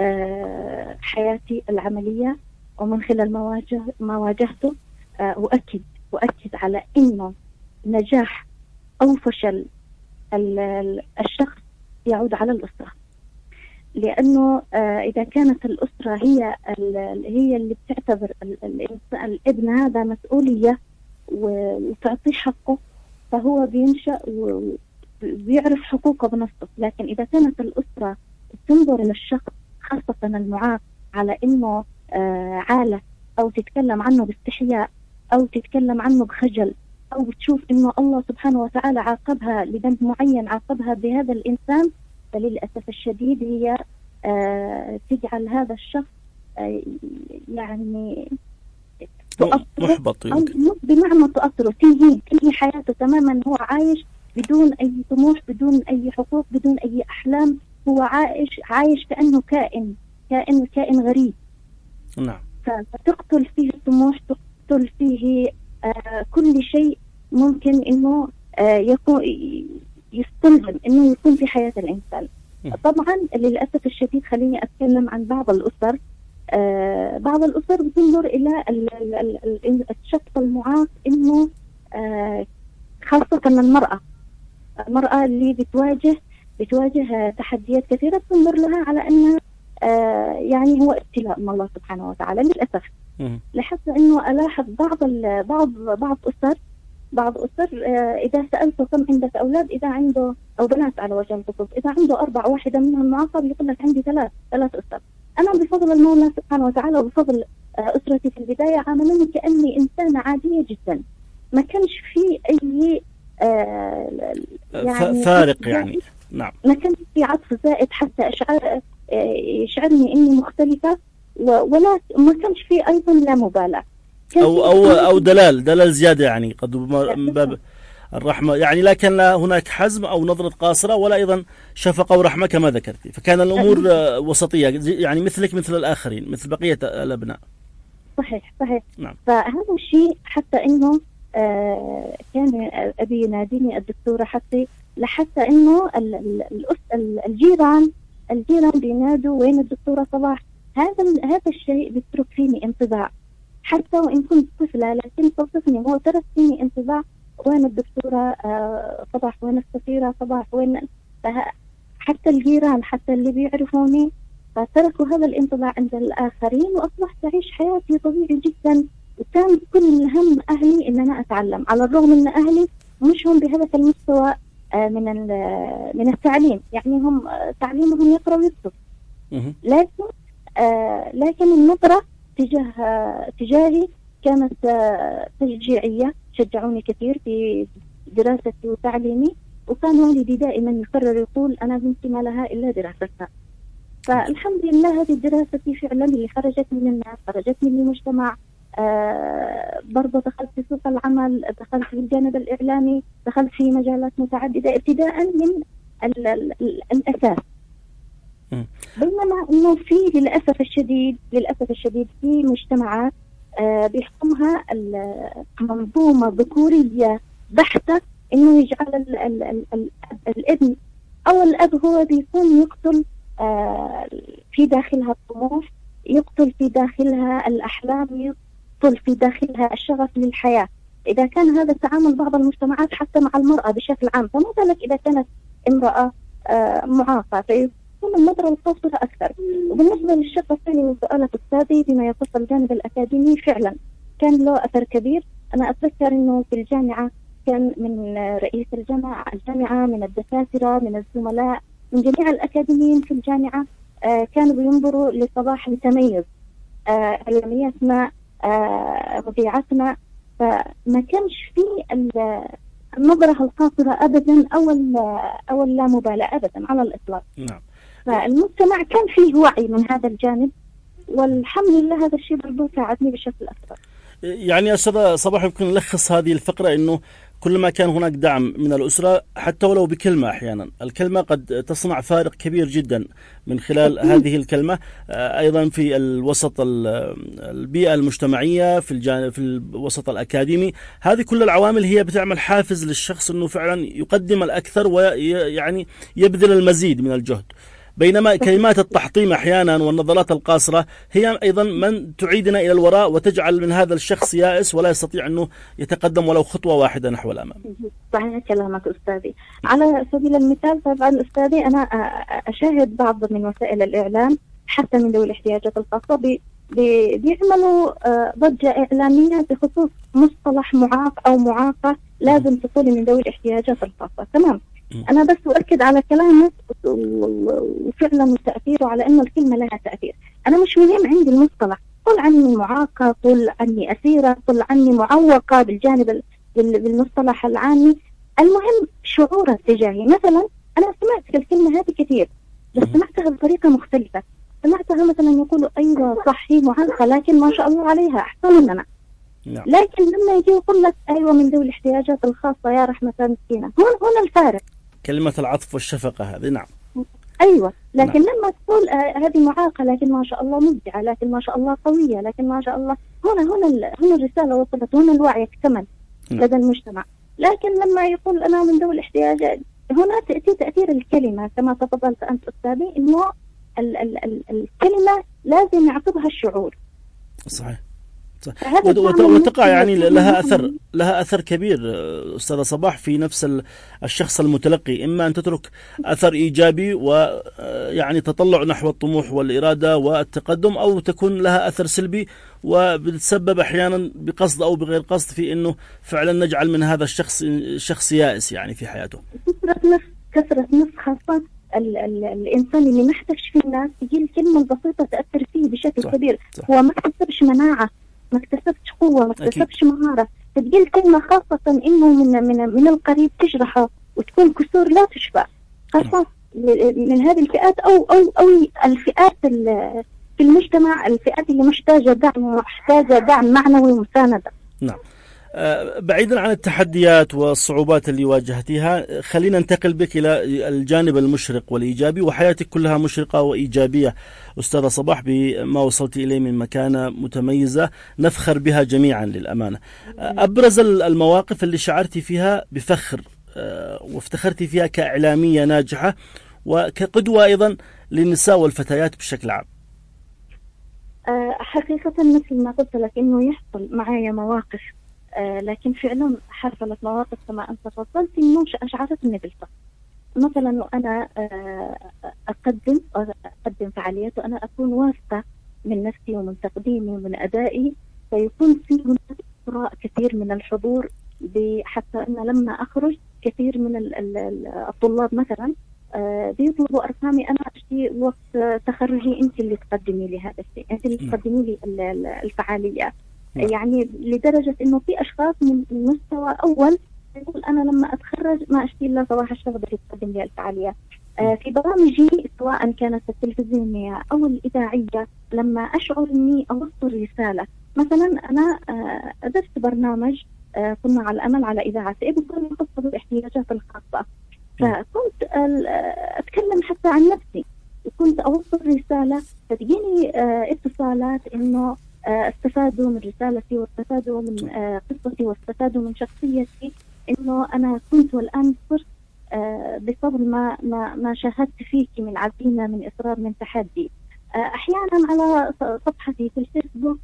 حياتي العملية ومن خلال ما واجه ما واجهته، أؤكد أؤكد على إنه نجاح أو فشل الشخص يعود على الأسرة. لأنه إذا كانت الأسرة هي هي اللي بتعتبر الابن هذا مسؤولية وتعطيه حقه، فهو بينشأ وبيعرف حقوقه بنفسه. لكن إذا كانت الأسرة تنظر للشخص خاصة المعاق على إنه عالة، أو تتكلم عنه باستحياء، أو تتكلم عنه بخجل، أو بتشوف إنه الله سبحانه وتعالى عاقبها لذنب معين، عاقبها بهذا الإنسان، فللأسف الشديد هي تجعل هذا الشخص يعني محبط، بمعنى تؤثره، تنهي تنهي حياته تماما. هو عايش بدون أي طموح، بدون أي حقوق، بدون أي أحلام. هو عايش عايش كأنه كائن كائن كائن غريب. نعم. فتقتل فيه الطموح، تقتل فيه آه كل شيء ممكن إنه آه يكون يستلزم إنه يكون في حياة الإنسان. طبعا للأسف الشديد خليني أتكلم عن بعض الأسر. آه بعض الأسر بتنظر إلى الشخص المعاق إنه آه خاصة المرأة المرأة اللي بتواجه بتواجه تحديات كثيرة، تنظر لها على أنها آه يعني هو ابتلاء من الله سبحانه وتعالى. للأسف لاحظت إنه ألاحظ بعض بعض بعض أسر بعض أسر آه إذا سألته كم عندك أولاد، إذا عنده أو بنات على وجه الخصوص، إذا عنده أربع واحدة منهم معاقة يقول لك عندي ثلاث ثلاث أسر. أنا بفضل المولى سبحانه وتعالى وبفضل آه أسرتي في البداية عاملوني كأني إنسانة عادية جدا، ما كانش في أي آه يعني فارق يعني. نعم. ما كانش في عطف زائد حتى أشعر يشعرني إني مختلفة، ولا ما كانش في أيضا لا مبالاة أو أو أو دلال دلال زيادة يعني قد من باب الرحمة يعني، لكن لا هناك حزم أو نظرة قاصرة ولا أيضا شفقة ورحمة كما ذكرتي، فكان الأمور وسطية يعني مثلك مثل الآخرين، مثل بقية الأبناء. صحيح صحيح. نعم. فهذا الشيء حتى إنه آه كان أبي يناديني الدكتورة حتى لحتى إنه الجيران الجيران بينادوا وين الدكتورة صباح. هذا هذا الشيء بيترك فيني انطباع، حتى وإن كنت طفلة لكن توصفني هو ترك فيني انطباع وين الدكتورة آه صباح، وين السفيرة صباح، وين حتى الجيران حتى اللي بيعرفوني، فتركوا هذا الانطباع عند الآخرين، وأصبحت أعيش حياتي طبيعي جدا. وكان كل هم أهلي إن أنا أتعلم، على الرغم إن أهلي مش هم بهذا المستوى من من التعليم، يعني هم تعليمهم يقرأ ويكتب، لكن لكن النظرة تجاه تجاهي كانت تشجيعية، شجعوني كثير في دراستي وتعليمي، وكان والدي دائما يقرر يقول أنا بنتي ما لها إلا دراستها. فالحمد لله هذه دراستي فعلا اللي خرجتني من الناس، خرجتني من المجتمع. آه برضه دخلت في سوق العمل، دخلت في الجانب الإعلامي، دخلت في مجالات متعددة ابتداء من ال ال ال الأساس. بينما إنه في للأسف الشديد للأسف الشديد في مجتمعات آه بيحكمها المنظومة ذكورية بحتة، إنه يجعل ال ال ال ال الابن أو الأب هو بيكون يقتل آه في داخلها الطموح، يقتل في داخلها الأحلام، يقتل في داخلها الشغف للحياة. إذا كان هذا تعامل بعض المجتمعات حتى مع المرأة بشكل عام، فما بالك إذا كانت امرأة آه معاقة، فيكون النظرة القاصرة أكثر. وبالنسبة للشق الثاني من سؤالك أستاذي فيما يخص الجانب الأكاديمي، فعلا كان له أثر كبير. أنا أتذكر إنه في الجامعة كان من رئيس الجامعة الجامعة من الدكاترة من الزملاء من جميع الأكاديميين في الجامعة آه كانوا بينظروا لصباح التميز، آه علمياتنا آه مذيعتنا، فما كانش في النظرة القاصرة أبدا أو أو لا مبالاة أبدا على الإطلاق. نعم. فالمجتمع كان فيه وعي من هذا الجانب، والحمد لله هذا الشيء برضو ساعدني بشكل أكبر. يعني أستاذ صباح يمكن نلخص هذه الفقرة أنه كلما كان هناك دعم من الأسرة حتى ولو بكلمة، أحيانا الكلمة قد تصنع فارق كبير جدا من خلال هذه الكلمة. أيضا في الوسط البيئة المجتمعية، في الجانب في الوسط الأكاديمي، هذه كل العوامل هي بتعمل حافز للشخص أنه فعلا يقدم الأكثر ويعني يبذل المزيد من الجهد. بينما كلمات التحطيم أحيانا والنظرات القاصرة هي أيضا من تعيدنا إلى الوراء وتجعل من هذا الشخص يائس ولا يستطيع أنه يتقدم ولو خطوة واحدة نحو الأمام. صحيح كلامك أستاذي. على سبيل المثال طبعا أستاذي أنا أشاهد بعض من وسائل الإعلام حتى من ذوي الاحتياجات الخاصة بي بيعملوا ضجة إعلامية بخصوص مصطلح معاق أو معاقة لازم تصل من ذوي الاحتياجات الخاصة. تمام، أنا بس أؤكد على كلامك وفعلا تأثيره على أن الكلمة لها تأثير. أنا مش مهم عندي المصطلح، قل عني معاقة، قل عني أسيرة، قل عني معوقة بالجانب بالمصطلح العامي، المهم شعورها تجاهي. مثلا أنا سمعت الكلمة هذه كثير بس سمعتها بطريقة مختلفة. سمعتها مثلا يقولوا أيوة صحي معاقة لكن ما شاء الله عليها أحسن مننا. لكن لما يجي يقول لك أيوة من ذوي الاحتياجات الخاصة يا رحمة مسكينة، هون هون الفارق. كلمة العطف والشفقة هذه. نعم أيوة، لكن نعم. لما تقول آه هذه معاقة لكن ما شاء الله مبدعة، لكن ما شاء الله قوية، لكن ما شاء الله، هنا هنا هنا الرسالة وصلت، هنا الوعي اكتمل نعم. لدى المجتمع. لكن لما يقول أنا من ذوي الاحتياجات، هنا تأتي تأثير الكلمة كما تفضلت أنت أستاذي، إنه ال ال ال الكلمة لازم يعقبها الشعور. صحيح. وتقع يعني لها أثر لها أثر كبير أستاذ صباح في نفس الشخص المتلقي، إما أن تترك أثر إيجابي ويعني تطلع نحو الطموح والإرادة والتقدم، أو تكون لها أثر سلبي وبتسبب أحيانا بقصد أو بغير قصد في أنه فعلا نجعل من هذا الشخص شخص يائس يعني في حياته. كثرة نفس كثرة نفس خاصة ال ال الإنسان اللي ما احتاجش في الناس، تجي الكلمة البسيطة تأثر فيه بشكل صح. كبير صح. هو ما اكتسبش مناعة، ما اكتسبتش قوة، ما اكتسبش مهارة، تجي الكلمة خاصة إنه من من من القريب تجرحه وتكون كسور لا تشفى، خاصة من هذه الفئات أو أو أو الفئات في المجتمع، الفئات اللي محتاجة دعم ومحتاجة دعم معنوي ومساندة. نعم. بعيدا عن التحديات والصعوبات اللي واجهتيها، خلينا ننتقل بك إلى الجانب المشرق والإيجابي، وحياتك كلها مشرقة وإيجابية أستاذة صباح بما وصلت إليه من مكانة متميزة نفخر بها جميعا للأمانة. أبرز المواقف اللي شعرتي فيها بفخر وافتخرتي فيها كإعلامية ناجحة وكقدوة أيضا للنساء والفتيات بشكل عام. حقيقة مثل ما قلت لك إنه يحصل معايا مواقف، آه لكن فعلا حصلت مواقف كما أنت تفضلت إنه أشعرتني بالفخر. مثلا أنا آه أقدم أقدم فعاليات وأنا أكون واثقة من نفسي ومن تقديمي ومن أدائي، فيكون في هناك كثير من الحضور، حتى أن لما أخرج كثير من الطلاب مثلا آه بيطلبوا أرقامي، أنا أشتي وقت تخرجي أنت اللي تقدمي لي هذا الشيء، أنت اللي تقدمي لي الفعاليات. يعني لدرجة إنه في أشخاص من مستوى أول يقول أنا لما أتخرج ما أشتي إلا صباح الشغل اللي تقدم لي الفعاليات. آه في برامجي سواء كانت التلفزيونية أو الإذاعية، لما أشعر إني أوصل رسالة، مثلا أنا آه أدرت برنامج آه كنا على الأمل على إذاعة إبقى خاصة بالاحتياجات الخاصة، فكنت آه أتكلم حتى عن نفسي وكنت أوصل رسالة، فتجيني آه اتصالات إنه استفادوا من رسالتي واستفادوا من قصتي واستفادوا من شخصيتي، إنه أنا كنت والآن صرت بفضل ما ما ما شاهدت فيك من عزيمة، من إصرار، من تحدي. أحيانا على صفحتي في الفيسبوك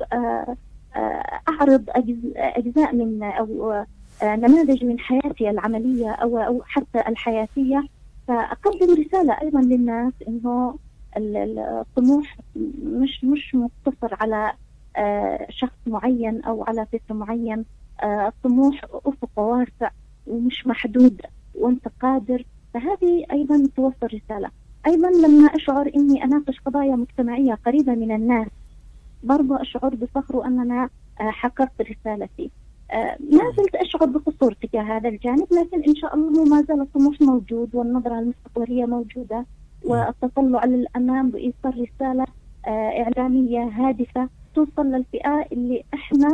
أعرض أجزاء من أو نماذج من حياتي العملية أو أو حتى الحياتية، فأقدم رسالة أيضا للناس إنه الطموح مش مش مقتصر على آه شخص معين أو على فكر معين، آه الطموح أفق واسع ومش محدود وأنت قادر، فهذه أيضا توصل رسالة. أيضا لما أشعر إني أناقش قضايا مجتمعية قريبة من الناس، برضو أشعر بفخر وأننا آه حققت رسالتي. آه ما زلت أشعر بقصور تجاه هذا الجانب، لكن إن شاء الله ما زال الطموح موجود والنظرة المستقبلية موجودة والتطلع للأمام بإيصال رسالة آه إعلامية هادفة توصل للفئة اللي احنا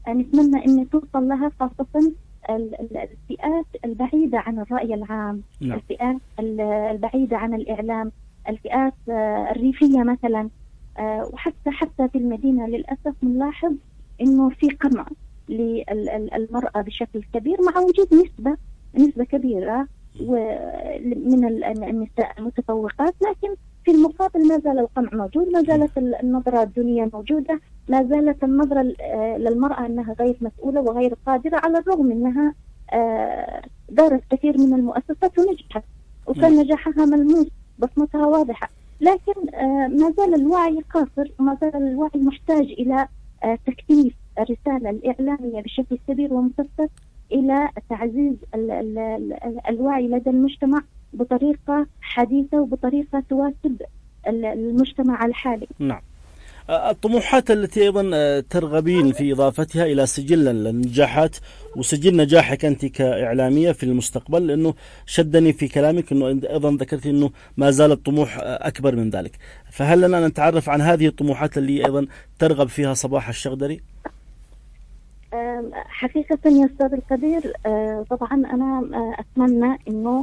نتمنى أن توصل لها، خاصة الفئات البعيدة عن الرأي العام. نعم. الفئات البعيدة عن الإعلام، الفئات الريفية مثلا، وحتى حتى في المدينة للأسف نلاحظ إنه في قمع للمرأة بشكل كبير، مع وجود نسبة نسبة كبيرة من النساء المتفوقات، لكن في المقابل ما زال القمع موجود، ما زالت النظرة الدونية موجودة، ما زالت النظرة للمرأة أنها غير مسؤولة وغير قادرة، على الرغم أنها دارت كثير من المؤسسات ونجحت وكان نجاحها ملموس، بصمتها واضحة، لكن ما زال الوعي قاصر، وما زال الوعي محتاج إلى تكثيف الرسالة الإعلامية بشكل كبير ومكثف، إلى تعزيز ال ال ال الوعي لدى المجتمع بطريقة حديثة وبطريقة تواكب المجتمع الحالي. نعم. الطموحات التي أيضا ترغبين في إضافتها إلى سجل النجاحات وسجل نجاحك أنت كإعلامية في المستقبل، لأنه شدني في كلامك أنه أيضا ذكرت أنه ما زال الطموح أكبر من ذلك، فهل لنا نتعرف عن هذه الطموحات اللي أيضا ترغب فيها صباح الشغدري؟ حقيقة يا أستاذ القدير، طبعا أنا أتمنى أنه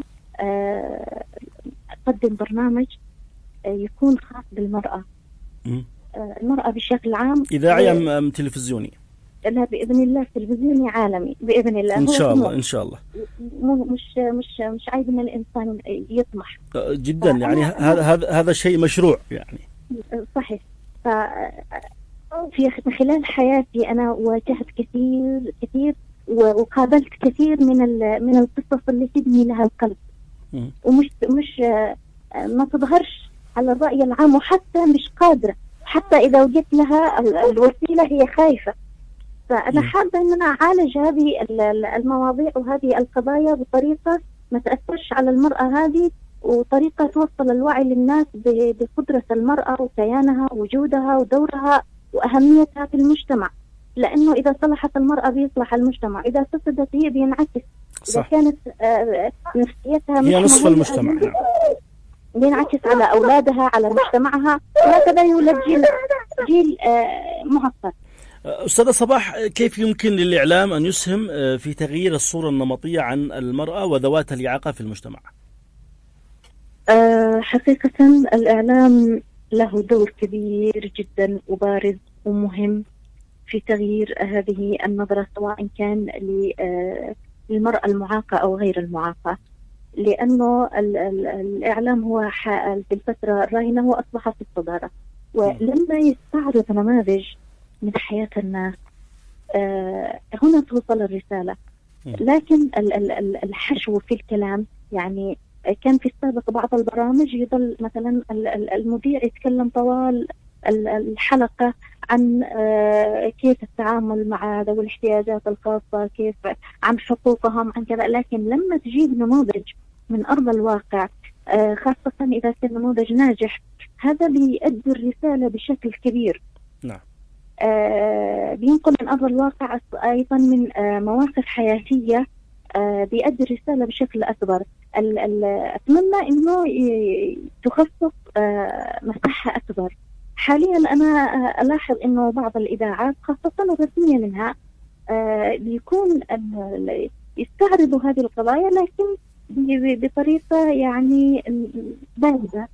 أقدم برنامج يكون خاص بالمرأة، م. المرأة بشكل عام، إذاعي أم تلفزيوني؟ لا بإذن الله تلفزيوني عالمي بإذن الله، إن شاء الله إن شاء الله. مش مش مش عايز إن الإنسان يطمح جدا، يعني هذا هذا هذا شيء مشروع يعني. صحيح. ف في خلال حياتي أنا واجهت كثير كثير وقابلت كثير من من القصص اللي تبني لها القلب، م. ومش مش ما تظهرش على الرأي العام، وحتى مش قادرة، حتى إذا وجدت لها الوسيلة هي خايفة. فأنا حابة أن أنا أعالج هذه المواضيع وهذه القضايا بطريقة ما تأثرش على المرأة هذه، وطريقة توصل الوعي للناس بقدرة المرأة وكيانها ووجودها ودورها وأهميتها في المجتمع، لأنه إذا صلحت المرأة بيصلح المجتمع، إذا فسدت هي بينعكس. إذا كانت نفسيتها هي نصف المجتمع، بينعكس على أولادها على مجتمعها، وهكذا يولد جيل جيل معقد. أستاذة صباح، كيف يمكن للإعلام أن يسهم في تغيير الصورة النمطية عن المرأة وذوات الإعاقة في المجتمع؟ حقيقة الإعلام له دور كبير جدا وبارز ومهم في تغيير هذه النظرة، سواء كان للمرأة المعاقة أو غير المعاقة، لأنه الإعلام هو في الفترة الراهنة هو أصبح في الصدارة، ولما يستعرض نماذج من حياة الناس هنا توصل الرسالة. لكن الحشو في الكلام، يعني كان في السابق بعض البرامج يظل مثلا المذيع يتكلم طوال الحلقة عن كيف التعامل مع ذوي الاحتياجات الخاصة، كيف عن حقوقهم، عن كذا، لكن لما تجيب نموذج من أرض الواقع، خاصة إذا كان نموذج ناجح، هذا بيؤدي الرسالة بشكل كبير. نعم. بينقل من أرض الواقع، أيضا من مواقف حياتية، بيؤدي الرسالة بشكل أكبر. أتمنى إنه تخصص مساحة أكبر. حاليا أنا ألاحظ إنه بعض الإذاعات خاصة الرسمية منها بيكون يستعرضوا هذه القضايا، لكن بطريقة يعني باردة،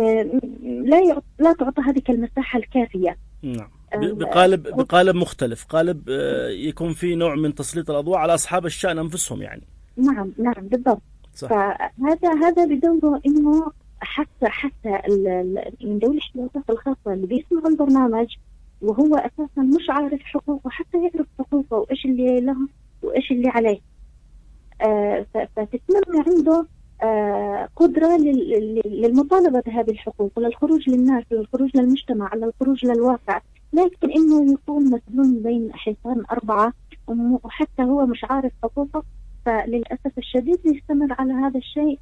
ولا لا تعطى هذه المساحة الكافية. نعم. بقالب بقالب مختلف، قالب يكون في نوع من تسليط الأضواء على أصحاب الشأن أنفسهم يعني. نعم نعم بالضبط. صح. فهذا هذا بدوره إنه حتى حتى من ذوي الاحتياجات الخاصة اللي بيسمعوا البرنامج وهو أساسا مش عارف حقوقه، حتى يعرف حقوقه وإيش اللي له وإيش اللي عليه. آه فتتنمى عنده آه قدرة للمطالبة بهذه الحقوق وللخروج للناس، للخروج للمجتمع، للخروج للواقع. لكن إنه يكون مسجون بين حيطان أربعة وحتى هو مش عارف حقوقه، فللأسف الشديد يستمر على هذا الشيء،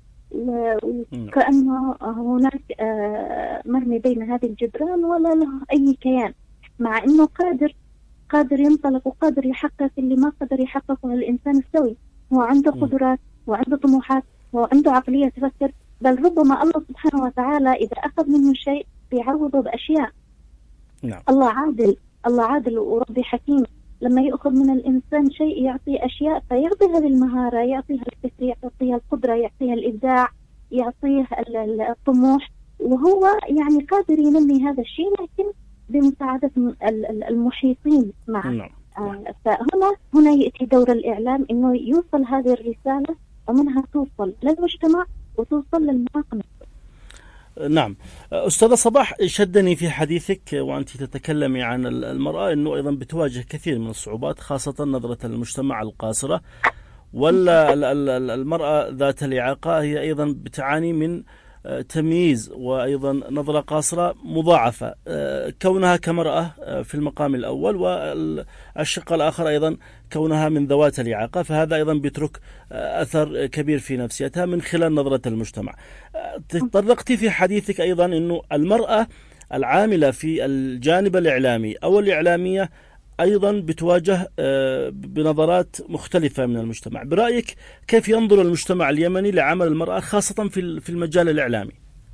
وكأنه هناك مرمي بين هذه الجدران ولا له أي كيان، مع أنه قادر قادر ينطلق وقادر يحقق اللي ما قدر يحققه الإنسان السوي. هو عنده قدرات وعنده طموحات وعنده عقلية تفكر، بل ربما الله سبحانه وتعالى إذا أخذ منه شيء بيعوضه بأشياء. نعم. الله عادل، الله عادل وربي حكيم. لما يأخذ من الإنسان شيء يعطيه أشياء، فيعطي هذه المهارة، يعطيها الفكر، يعطيها القدرة، يعطيها الإبداع، يعطيه الطموح، وهو يعني قادر ينمي هذا الشيء لكن بمساعدة المحيطين معه. نعم. آه فهنا هنا يأتي دور الإعلام إنه يوصل هذه الرسالة ومنها توصل للمجتمع وتوصل للمواطن. نعم. أستاذة صباح، شدني في حديثك وأنت تتكلمي عن المرأة أنه أيضا بتواجه كثير من الصعوبات، خاصة نظرة المجتمع القاصرة، ولا المرأة ذات الإعاقة هي أيضا بتعاني من تمييز وأيضا نظرة قاصرة مضاعفة، كونها كمرأة في المقام الأول، والشق الآخر أيضا كونها من ذوات الإعاقة، فهذا أيضا بيترك أثر كبير في نفسيتها من خلال نظرة المجتمع. تطرقتي في حديثك أيضا أنه المرأة العاملة في الجانب الإعلامي أو الإعلامية أيضا بتواجه بنظرات مختلفة من المجتمع. برأيك كيف ينظر المجتمع اليمني لعمل المرأة خاصة في المجال الإعلامي؟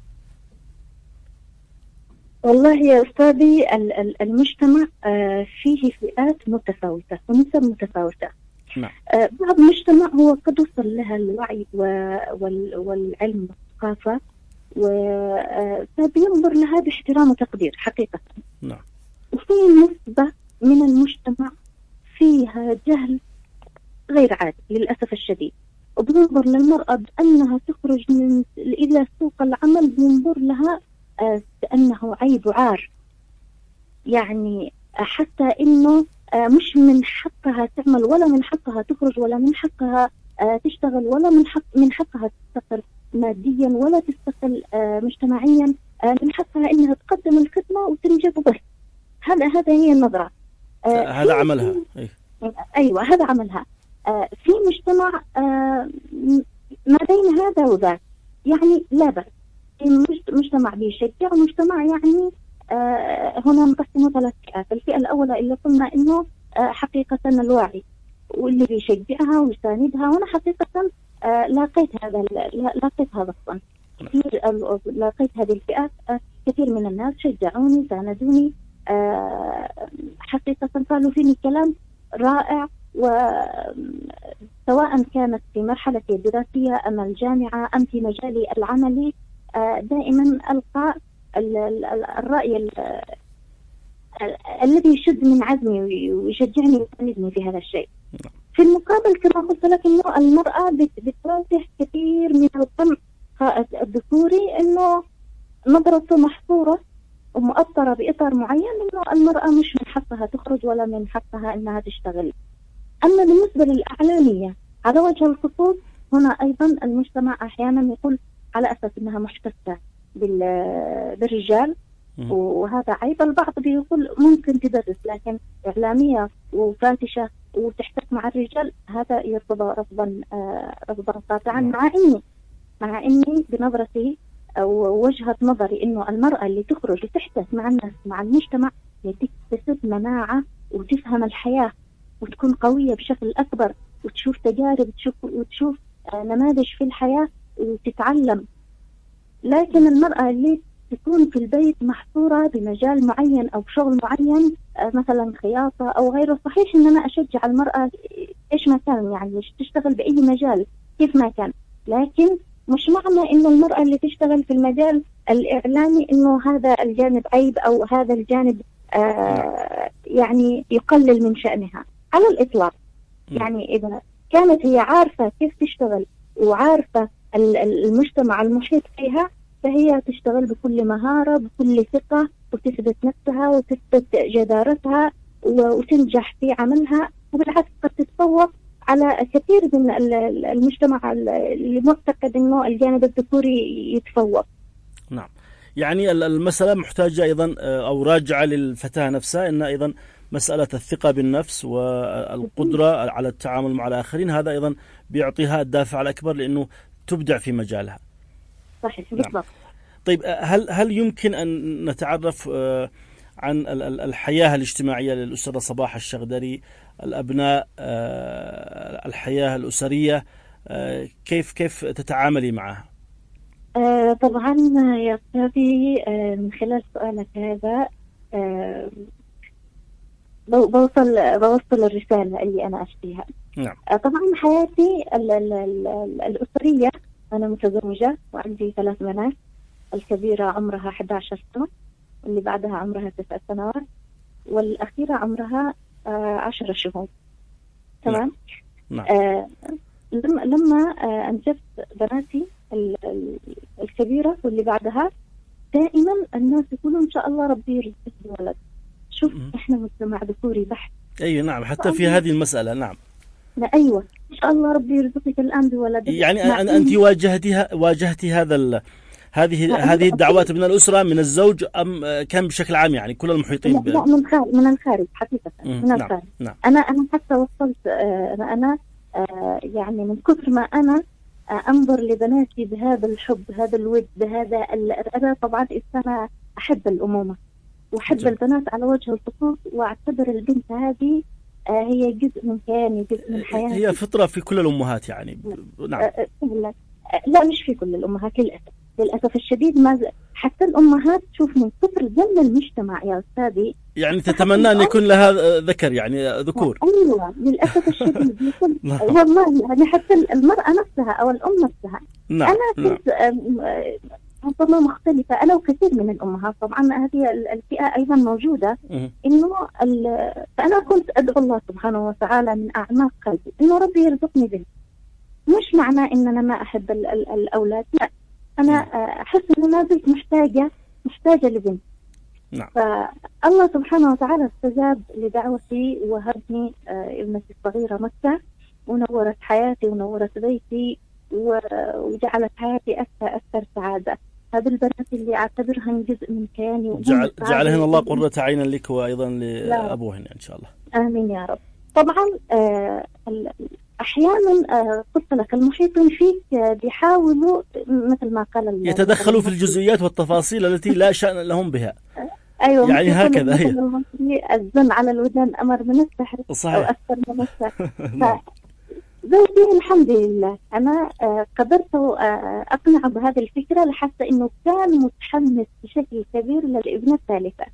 والله يا أستاذي، المجتمع فيه فئات متفاوتة ونسب متفاوتة. نعم. بعض المجتمع هو قد وصل لها الوعي والعلم والثقافة، فبينظر لها باحترام وتقدير حقيقة. نعم. وفي نسبة من المجتمع فيها جهل غير عادي للأسف الشديد، وبننظر للمرأة بأنها تخرج من إلى سوق العمل بننظر لها كأنه عيب وعار، يعني حتى إنه مش من حقها تعمل، ولا من حقها تخرج، ولا من حقها تشتغل، ولا من حق من حقها تستقل ماديا ولا تستقل مجتمعيا، من حقها إنها تقدم الخدمة وتنجب بس. هذا هذا هي النظرة. آه هذا عملها. أيوة هذا عملها. آه في مجتمع آه ما بين هذا وذاك، يعني لا بأس. مجتمع بيشجع ومجتمع يعني آه هنا نقسمه ثلاث فئات. الفئة الأولى اللي قلنا إنه آه حقيقة الواعي واللي بيشجعها ويساندها، وأنا حقيقة آه لاقيت هذا لاقيت هذا الصنف كثير. لاقيت هذه الفئات آه كثير من الناس شجعوني ساندوني، آه حقيقة قالوا فيني كلام رائع، وسواء كانت في مرحلة الدراسية أم الجامعة أم في مجالي العملي آه دائما ألقى الرأي الذي يشد من عزمي ويشجعني ويساندني في هذا الشيء. في المقابل كما قلت لك إنه المرأة بتواجه كثير من القمع الذكوري، إنه نظرته محصورة ومؤطرة بإطار معين، إنه المرأة مش من حقها تخرج ولا من حقها إنها تشتغل. أما بالنسبة للإعلامية على وجه الخصوص، هنا أيضا المجتمع أحيانا يقول على أساس إنها محتكة بالرجال، وهذا عيب. البعض بيقول ممكن تدرس، لكن إعلامية وفاتشة وتحتك مع الرجال هذا يرفض رفضا رفضا قاطعا، مع إني مع إني بنظرتي أو وجهة نظري إنه المرأة اللي تخرج وتحدث مع الناس مع المجتمع تكتسب مناعة وتفهم الحياة وتكون قوية بشكل أكبر، وتشوف تجارب وتشوف, وتشوف نماذج في الحياة وتتعلم. لكن المرأة اللي تكون في البيت محصورة بمجال معين أو بشغل معين، مثلا خياطة أو غيره، صحيح إن أنا أشجع المرأة إيش ما كان يعني تشتغل بأي مجال كيف ما كان، لكن مش معنى إنه المرأة اللي تشتغل في المجال الإعلامي إنه هذا الجانب عيب أو هذا الجانب آه يعني يقلل من شأنها على الإطلاق. يعني إذا كانت هي عارفة كيف تشتغل وعارفة المجتمع المحيط فيها، فهي تشتغل بكل مهارة بكل ثقة وتثبت نفسها وتثبت جدارتها وتنجح في عملها، وبالعكس قد تتفوق على كثير من المجتمع اللي معتقد انه الجانب الذكوري يتفوق. نعم، يعني المسألة محتاجة ايضا او راجعة للفتاة نفسها، ان ايضا مسألة الثقة بالنفس والقدرة على التعامل مع الآخرين، هذا ايضا بيعطيها الدافع الأكبر لانه تبدع في مجالها. صحيح بالضبط. نعم. طيب هل هل يمكن ان نتعرف عن الحياة الاجتماعية للأستاذة صباح الشغدري، الأبناء، الحياة الأسرية، كيف كيف تتعاملي معها؟ آه طبعا يا أستاذي، آه من خلال سؤالك هذا، آه بوصل بوصل الرسالة اللي أنا أشتيها. نعم. طبعا حياتي ال ال ال الأسرية، أنا متزوجة وعندي ثلاث بنات، الكبيرة عمرها أحد عشر سنة، واللي بعدها عمرها تسع سنوات، والأخيرة عمرها آه عشر شهور. تمام. نعم. آه لما لما آه أنجبت بناتي الكبيرة واللي بعدها، دائما الناس يقولوا إن شاء الله ربي يرزقني ولد. شوف م- إحنا مجتمع ذكوري بحت. أيوة نعم، حتى في هذه المسألة. نعم. لا أيوة إن شاء الله ربي يرزقك الآن بولد. يعني أنت واجهتي واجهتي هذا ال... هذه هذه الدعوات من الأسرة، من الزوج، أم كان بشكل عام يعني كل المحيطين؟ لا, لا من خارج من الخارج حقيقة. من الخارج. نعم. نعم. أنا أنا حتى وصلت أنا أنا آه يعني من كثر ما أنا آه أنظر لبناتي بهذا الحب، بهذا الود، بهذا أنا طبعا إنسانة أحب الأمومة وأحب جميل. البنات على وجه الخصوص، وأعتبر البنت هذه آه هي جزء من كياني، جزء من حياتي. هي فطرة في كل الأمهات يعني. نعم. آه آه لا مش في كل الأمهات للأسف. للأسف الشديد ما حتى الأمهات تشوف من كثر ذم المجتمع يا أستاذي، يعني تتمنى أن يكون لها ذكر يعني ذكور. أيوة للأسف الشديد يكون والله يعني حتى المرأة نفسها أو الأم نفسها. نعم. أنا كنت ربما مختلفة أنا وكثير من الأمهات، طبعا هذه الفئة أيضا موجودة. إنه فأنا كنت أدعو الله سبحانه وتعالى من أعماق قلبي إنه ربي يرزقني بنت. مش معناه إن أنا ما أحب ال ال الأولاد، لا، أنا أحس إنه ما زلت محتاجة محتاجة لبنت. نعم. فالله سبحانه وتعالى استجاب لدعوتي وهبني ابنتي الصغيرة مكة، ونورت حياتي ونورت بيتي وجعلت حياتي أكثر أكثر سعادة. هذه البنات اللي أعتبرهن جزء من كياني، جعل جعلهن الله قرة عين لك وأيضا لأبوهن إن شاء الله. آمين يا رب. طبعا آه أحيانا آه قلت لك المحيطين فيك بيحاولوا مثل ما قال يتدخلوا في الجزئيات والتفاصيل التي لا شأن لهم بها. أيوة يعني هكذا هي. الزن على الودان أمر من السحر. صحيح. أو أكثر من السحر. زوجي الحمد لله أنا آه قدرت آه أقنع بهذه الفكرة، لحتى إنه كان متحمس بشكل كبير للابنة الثالثة.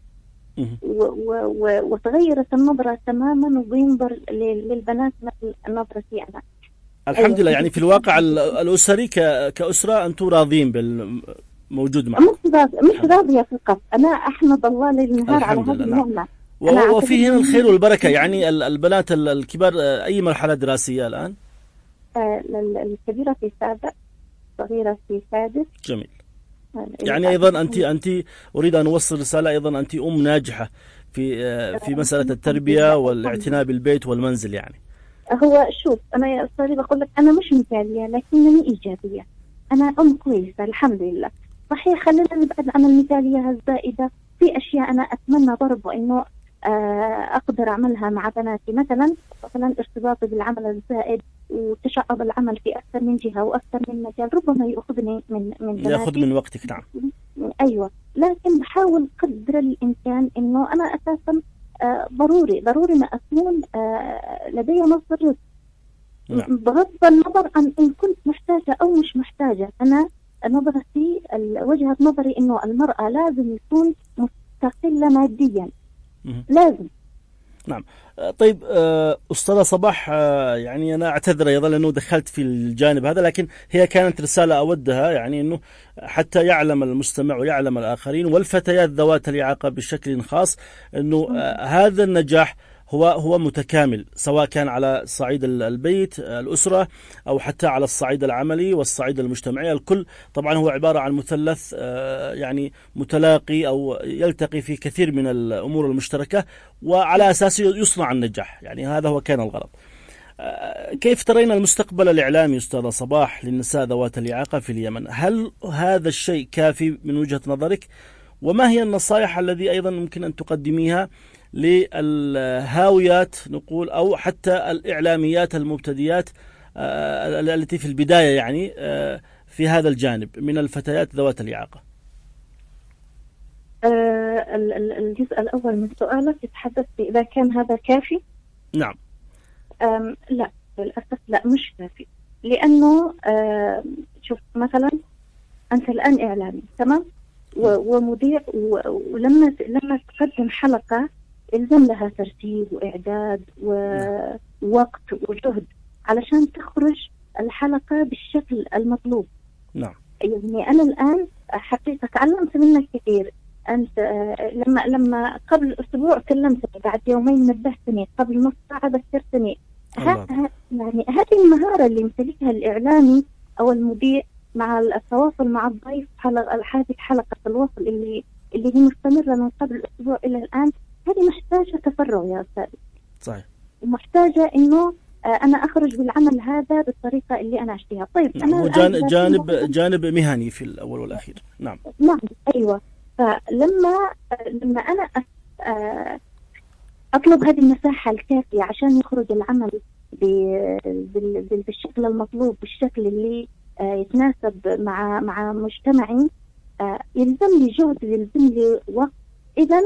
وتغيرت النظرة تماما، وبينظر للبنات مثل نظرتي أنا. الحمد لله. يعني في الواقع الأسري كأسرة أنتم راضين بالموجود معكم؟ مش راضية مش راضية فقط، أنا أحمد الله ليل نهار على هذه النعمة. وفيه هنا الخير والبركة. يعني البنات الكبار أي مرحلة دراسية الآن؟ الكبيرة في سابع، الصغيرة في سادس. جميل. يعني أيضا أنت أنت أريد أن أوصل رسالة، أيضا أنت أم ناجحة في في مسألة التربية والاعتناء بالبيت والمنزل. يعني هو شوف أنا يا أستاذي بقول لك أنا مش مثالية لكنني إيجابية. أنا أم كويسة الحمد لله. صحيح خلينا نبعد عن المثالية الزائدة، في أشياء أنا أتمنى برضو إنه أقدر أعملها مع بناتي، مثلا مثلا ارتباطي بالعمل الزائد وتشعب العمل في أكثر من جهة وأكثر من مجال ربما يأخذني من من بناتي، يأخذ من وقتك. نعم. أيوة، لكن بحاول قدر الإمكان إنه أنا أساسا آه ضروري ضروري ما أكون آه لدي مصدر رزق. نعم. بغض النظر عن إن كنت محتاجة أو مش محتاجة، أنا نظرتي وجهة نظري إنه المرأة لازم يكون مستقلة ماديا. لازم. نعم. طيب أستاذة صباح، يعني أنا أعتذر أيضا لأنه دخلت في الجانب هذا، لكن هي كانت رسالة أودها يعني أنه حتى يعلم المستمع ويعلم الآخرين والفتيات ذوات الإعاقة بشكل خاص أنه هذا النجاح هو هو متكامل، سواء كان على صعيد البيت الأسرة أو حتى على الصعيد العملي والصعيد المجتمعي. الكل طبعا هو عبارة عن مثلث يعني متلاقي أو يلتقي في كثير من الأمور المشتركة، وعلى أساسه يصنع النجاح. يعني هذا هو كان الغرض. كيف ترين المستقبل الإعلامي أستاذة صباح للنساء ذوات الإعاقة في اليمن؟ هل هذا الشيء كافي من وجهة نظرك؟ وما هي النصائح الذي أيضا ممكن أن تقدميها للهاويات نقول أو حتى الإعلاميات المبتدئات التي في البداية يعني في هذا الجانب من الفتيات ذوات الإعاقة؟ الجزء الأول من سؤالك يتحدث إذا كان هذا كافي. نعم. لا للأسف لا مش كافي، لأنه شوف مثلا أنت الآن إعلامي تمام ومذيع، ولما لما تقدم حلقة يلزم لها ترتيب وإعداد ووقت وجهد علشان تخرج الحلقة بالشكل المطلوب. نعم. يعني أنا الآن حقيقة تعلمت منك كثير. أنت لما لما قبل أسبوع كلمتني، بعد يومين نبهتني، قبل نص ساعة ذكرتني. يعني هذه المهارة اللي يمتلكها الإعلامي أو المذيع مع التواصل مع الضيف، حلقة هذه حلقة الوصل اللي اللي هي مستمرة من قبل أسبوع إلى الآن، هذه محتاجة تفرغ يا أستاذ. صحيح. ومحتاجة إنه أنا أخرج بالعمل هذا بالطريقة اللي أنا أشتيها. طيب نعم. أنا جانب جانب جانب مهني في الأول والأخير. نعم. نعم أيوة. فلما لما أنا أطلب هذه المساحة الكافية عشان يخرج العمل بالشكل المطلوب، بالشكل اللي يتناسب مع مع مجتمعي، يلزم لي جهد، يلزم لي وقت. إذا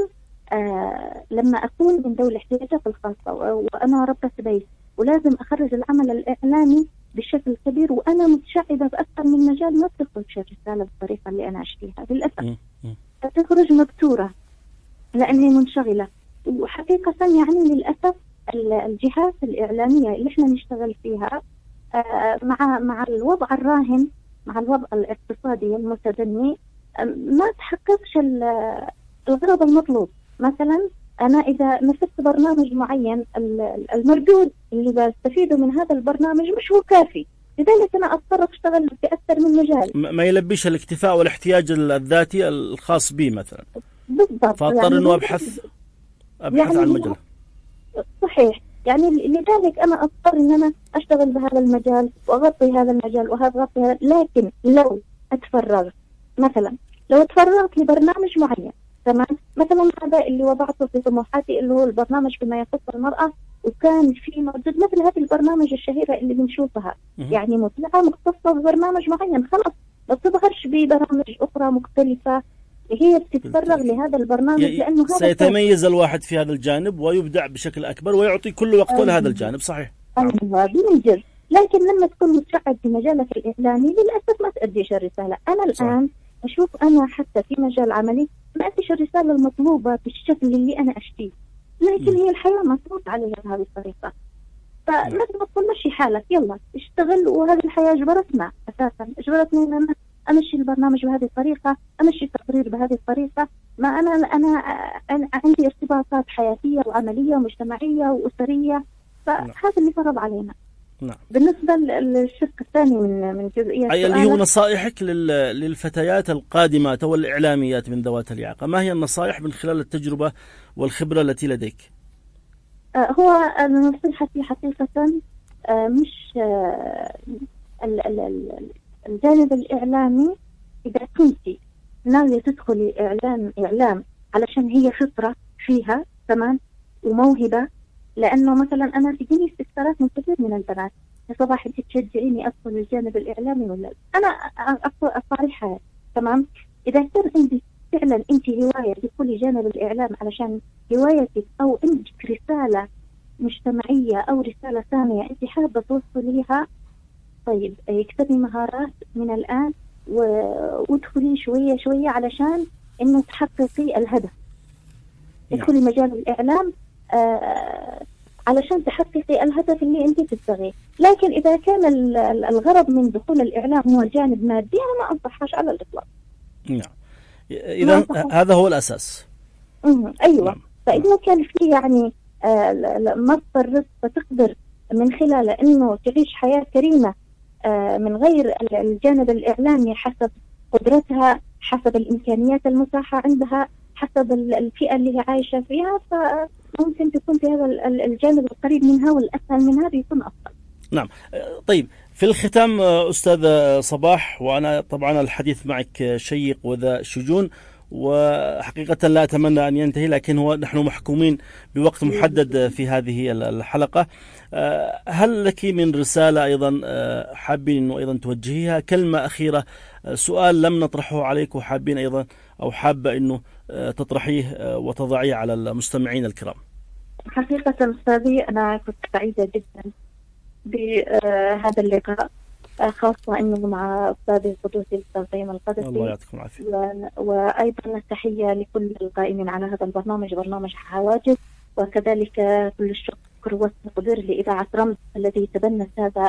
لما أكون من ذوي الاحتياجات الخاصة وأنا ربة بيت ولازم أخرج العمل الإعلامي بشكل كبير وأنا متشعبة بأكثر من مجال، ما بتخرج الرسالة بالطريقة اللي أنا أشتيها للأسف. تخرج مبتورة لأني منشغلة. وحقيقة يعني للأسف الجهات الإعلامية اللي احنا نشتغل فيها مع مع الوضع الراهن، مع الوضع الاقتصادي المتدني، ما تحققش الغرض المطلوب. مثلا أنا إذا مسكت برنامج معين، المردود اللي بستفيده من هذا البرنامج مش هو كافي، لذلك أنا أضطر أشتغل في أكثر من مجال. ما يلبيش الاكتفاء والاحتياج الذاتي الخاص بي مثلا. بالضبط. فاضطر يعني إنه أبحث أبحث يعني عن مجال. صحيح. يعني لذلك أنا أضطر إن أنا أشتغل بهذا المجال وأغطي هذا المجال وهذا أغطي هذا. لكن لو أتفرغ، مثلا لو تفرغت لبرنامج معين، تمام، مثلا هذا اللي وضعته في طموحاتي اللي هو البرنامج بما يخص المرأة، وكان في موجود مثل هذه البرنامج الشهيرة اللي بنشوفها، يعني مذيعة مختصة ببرنامج معين، خلاص ما بتظهرش ببرامج أخرى مختلفة، هي بتتفرغ لهذا البرنامج لأنه هذا سيتميز الواحد في هذا الجانب ويبدع بشكل أكبر ويعطي كل وقته أيوة. لهذا الجانب. صحيح. أيوة بينجز. لكن لما تكون متشعب في مجالك الإعلامي للأسف ما تأديش الرسالة. أنا صح. الآن أشوف أنا حتى في مجال عملي ما أديش الرسالة المطلوبة بالشكل اللي أنا أشتيه، لكن م. هي الحياة مفروض عليها بهذه الطريقة. فلازم تقول مشي حالك، يلا اشتغل، وهذه الحياة أجبرتنا أساسا، أجبرتني أن أنا أمشي البرنامج بهذه الطريقة، أمشي التقرير بهذه الطريقة. ما أنا أنا, أنا عندي ارتباطات حياتية وعملية ومجتمعية وأسرية، فهذا اللي فرض علينا. نعم. بالنسبة للشق الثاني من من جزئية أي اللي هو نصائحك للفتيات القادمات أو الإعلاميات من ذوات الإعاقة، ما هي النصائح من خلال التجربة والخبرة التي لديك؟ آه هو نصيحتي حقيقة آه مش آه الجانب الإعلامي. إذا كنت ناوية تدخلي إعلام إعلام علشان هي فطرة فيها تمام وموهبة، لأنه مثلا أنا تجيني استفسارات من كثير من البنات، يا صباح أنت تشجعيني أدخل الجانب الإعلامي ولا؟ أنا أصارحها تمام. إذا كان عندي فعلا أنت هواية تدخلي جانب الإعلام علشان هوايتك أو عندك رسالة مجتمعية أو رسالة ثانية أنت حابة توصليها، طيب اكتبي مهارات من الآن وادخلي شوية شوية علشان إنه تحققي الهدف. ادخلي مجال الإعلام آه علشان تحققي الهدف اللي أنت تبتغيه. لكن إذا كان الغرض من دخول الإعلام هو جانب مادي أنا ما أنصحهاش على الإطلاق. نعم. إذا هذا هو الأساس. أيوة. نعم. فإذا كان في يعني آه مصدر رزق تقدر من خلاله إنه تعيش حياة كريمة آه من غير الجانب الإعلامي، حسب قدرتها، حسب الإمكانيات المتاحة عندها، حسب الفئة اللي هي عايشة فيها، فممكن تكون في هذا الجانب القريب منها والأسهل منها بيكون أفضل. نعم. طيب في الختام أستاذ صباح، وأنا طبعا الحديث معك شيق وذا شجون، وحقيقة لا أتمنى أن ينتهي، لكن هو نحن محكومين بوقت محدد في هذه الحلقة. هل لك من رسالة أيضا حابين أنه أيضا توجهيها؟ كلمة أخيرة، سؤال لم نطرحه عليك وحابين أيضا أو حابة أنه تطرحيه وتضعيه على المستمعين الكرام. حقيقة أستاذي أنا كنت سعيدة جدا بهذا اللقاء، خاصة أنه مع أستاذي القدوسي الأستاذ قيم القدسي. الله يعطيكم العافية. وأيضا التحية لكل القائمين على هذا البرنامج، برنامج حواجز. وكذلك كل الشكر والتقدير لإذاعة رمز الذي تبنت هذا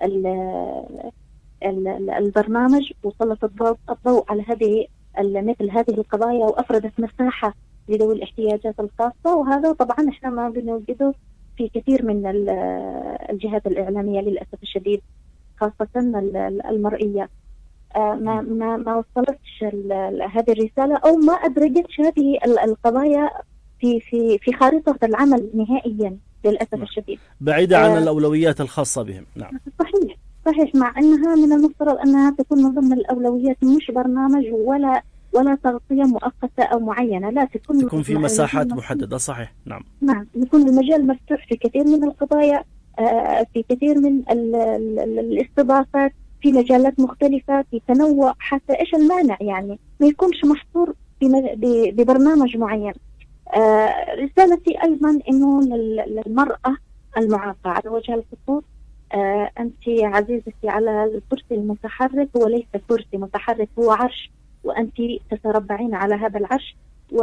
البرنامج وسلط الضوء على هذه مثل هذه القضايا وأفردت مساحة لذوي الاحتياجات الخاصة. وهذا طبعا احنا ما بنوجده في كثير من الجهات الإعلامية للأسف الشديد، خاصة المرئية. ما ما ما وصلتش هذه الرسالة أو ما أدرجتش هذه القضايا في في في خارطة العمل نهائيا للأسف نعم. الشديد بعيدة عن آه الأولويات الخاصة بهم. نعم صحيح صحيح، مع أنها من المفترض أنها تكون من ضمن الأولويات، مش برنامج ولا ولا تغطية مؤقتة أو معينة، لا تكون تكون في مساحات محددة. صحيح نعم نعم، يكون المجال مفتوح في كثير من القضايا، آه في كثير من ال ال ال الاستضافات في مجالات مختلفة، في تنوع، حتى إيش المانع يعني ما يكونش محصور ببرنامج معين. آه رسالتي أيضا إنه للمرأة المعاقة على وجه الخصوص، آه أنت عزيزتي على الكرسي المتحرك، وليس كرسي متحرك، هو عرش، وأنت تتربعين على هذا العرش.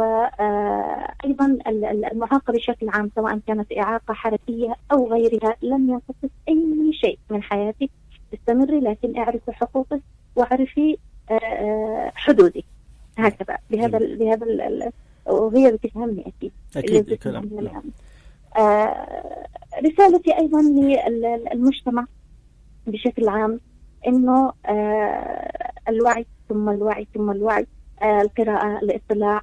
وأيضا المعاقة بشكل عام سواء كانت إعاقة حركية أو غيرها لم ينقص أي شيء من حياتك، استمري لكن اعرفي حقوقك واعرفي حدودك، هكذا بهذا ال بهذا ال وهي بتفهمني أكيد أكيد الكلام. آه رسالتي أيضا للمجتمع بشكل عام إنه آه الوعي ثم الوعي ثم الوعي، آه القراءة، الاطلاع،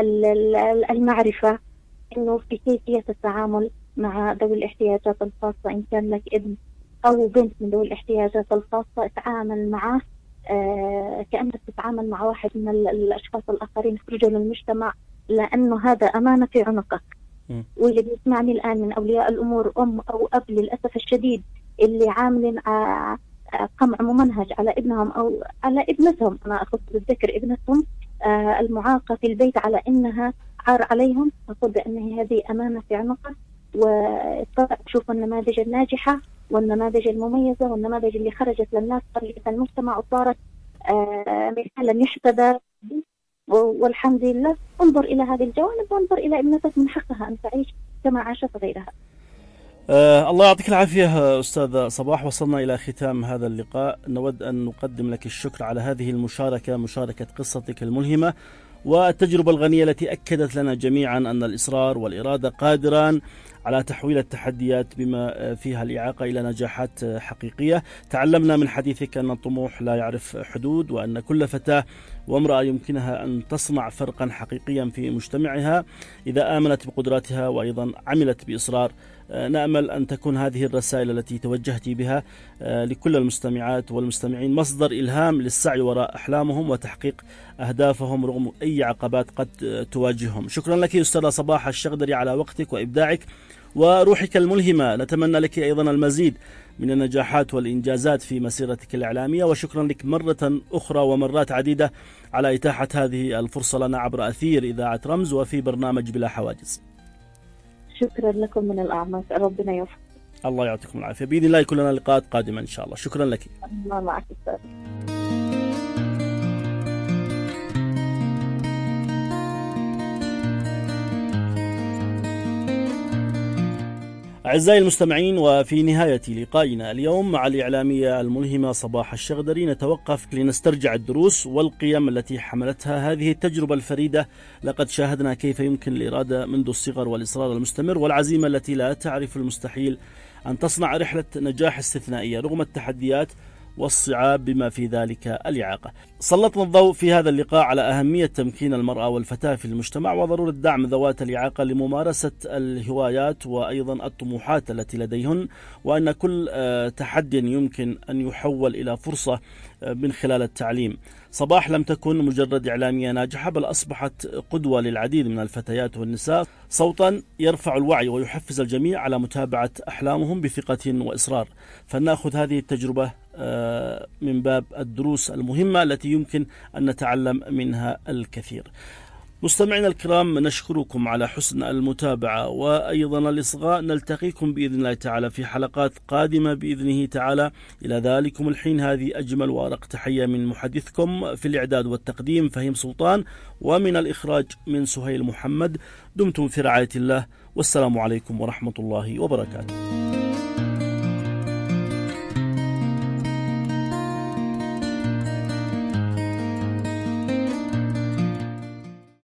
المعرفة، إنه في كيفية التعامل مع ذوي الاحتياجات الخاصة. إن كان لك ابن أو بنت من ذوي الاحتياجات الخاصة، اتعامل معه آه كأنك تتعامل مع واحد من الأشخاص الآخرين، خرجوا للمجتمع، لأنه هذا أمانة في عنقك. م. واللي بيسمعني الآن من أولياء الأمور، أم أو أب للأسف الشديد، اللي عاملين آه قمع ممنهج على ابنهم أو على ابنتهم، أنا أخص بالذكر ابنتهم آه المعاقة في البيت، على إنها عار عليهم، أقول بأن هذه أمانة في عنقك. وطبعا تشوف النماذج الناجحة والنماذج المميزة والنماذج اللي خرجت للناس خرجت المجتمع وصارت آه مثالا يحتذى، والحمد لله. انظر إلى هذه الجوانب وانظر إلى ابنتك، من حقها أن تعيش كما عاشت غيرها. آه الله يعطيك العافية أستاذ صباح. وصلنا إلى ختام هذا اللقاء، نود أن نقدم لك الشكر على هذه المشاركة، مشاركة قصتك الملهمة والتجربة الغنية التي أكدت لنا جميعا أن الإصرار والإرادة قادران على تحويل التحديات بما فيها الإعاقة إلى نجاحات حقيقية. تعلمنا من حديثك أن الطموح لا يعرف حدود، وأن كل فتاة وامرأة يمكنها أن تصنع فرقا حقيقيا في مجتمعها إذا آمنت بقدراتها وأيضا عملت بإصرار. نأمل أن تكون هذه الرسائل التي توجهت بها لكل المستمعات والمستمعين مصدر إلهام للسعي وراء أحلامهم وتحقيق أهدافهم رغم أي عقبات قد تواجههم. شكرا لك أستاذة صباح الشغدري على وقتك وإبداعك وروحك الملهمة. نتمنى لك أيضا المزيد من النجاحات والإنجازات في مسيرتك الإعلامية، وشكرا لك مرة أخرى ومرات عديدة على إتاحة هذه الفرصة لنا عبر أثير إذاعة رمز وفي برنامج بلا حواجز. شكرا لكم من الأعماق، ربنا يوفقك. الله يعطيكم العافية، بإذن الله يكون لنا لقاءات قادمة إن شاء الله. شكرا لك. الله معك أستاذ. أعزائي المستمعين، وفي نهاية لقائنا اليوم مع الإعلامية الملهمة صباح الشغدري نتوقف لنسترجع الدروس والقيم التي حملتها هذه التجربة الفريدة. لقد شاهدنا كيف يمكن الإرادة منذ الصغر والإصرار المستمر والعزيمة التي لا تعرف المستحيل أن تصنع رحلة نجاح استثنائية رغم التحديات والصعاب بما في ذلك الإعاقة. سلطنا الضوء في هذا اللقاء على أهمية تمكين المرأة والفتاة في المجتمع وضرورة دعم ذوات الإعاقة لممارسة الهوايات وأيضا الطموحات التي لديهن، وأن كل تحدي يمكن أن يحول إلى فرصة من خلال التعليم. صباح لم تكن مجرد إعلامية ناجحة، بل أصبحت قدوة للعديد من الفتيات والنساء، صوتا يرفع الوعي ويحفز الجميع على متابعة أحلامهم بثقة وإصرار. فلنأخذ هذه التجربة من باب الدروس المهمة التي يمكن أن نتعلم منها الكثير. مستمعينا الكرام، نشكركم على حسن المتابعة وأيضا الإصغاء. نلتقيكم بإذن الله تعالى في حلقات قادمة بإذنه تعالى. إلى ذلكم الحين هذه أجمل وأرق تحية من محدثكم في الإعداد والتقديم فهيم سلطان، ومن الإخراج من سهيل محمد. دمتم في رعاية الله، والسلام عليكم ورحمة الله وبركاته.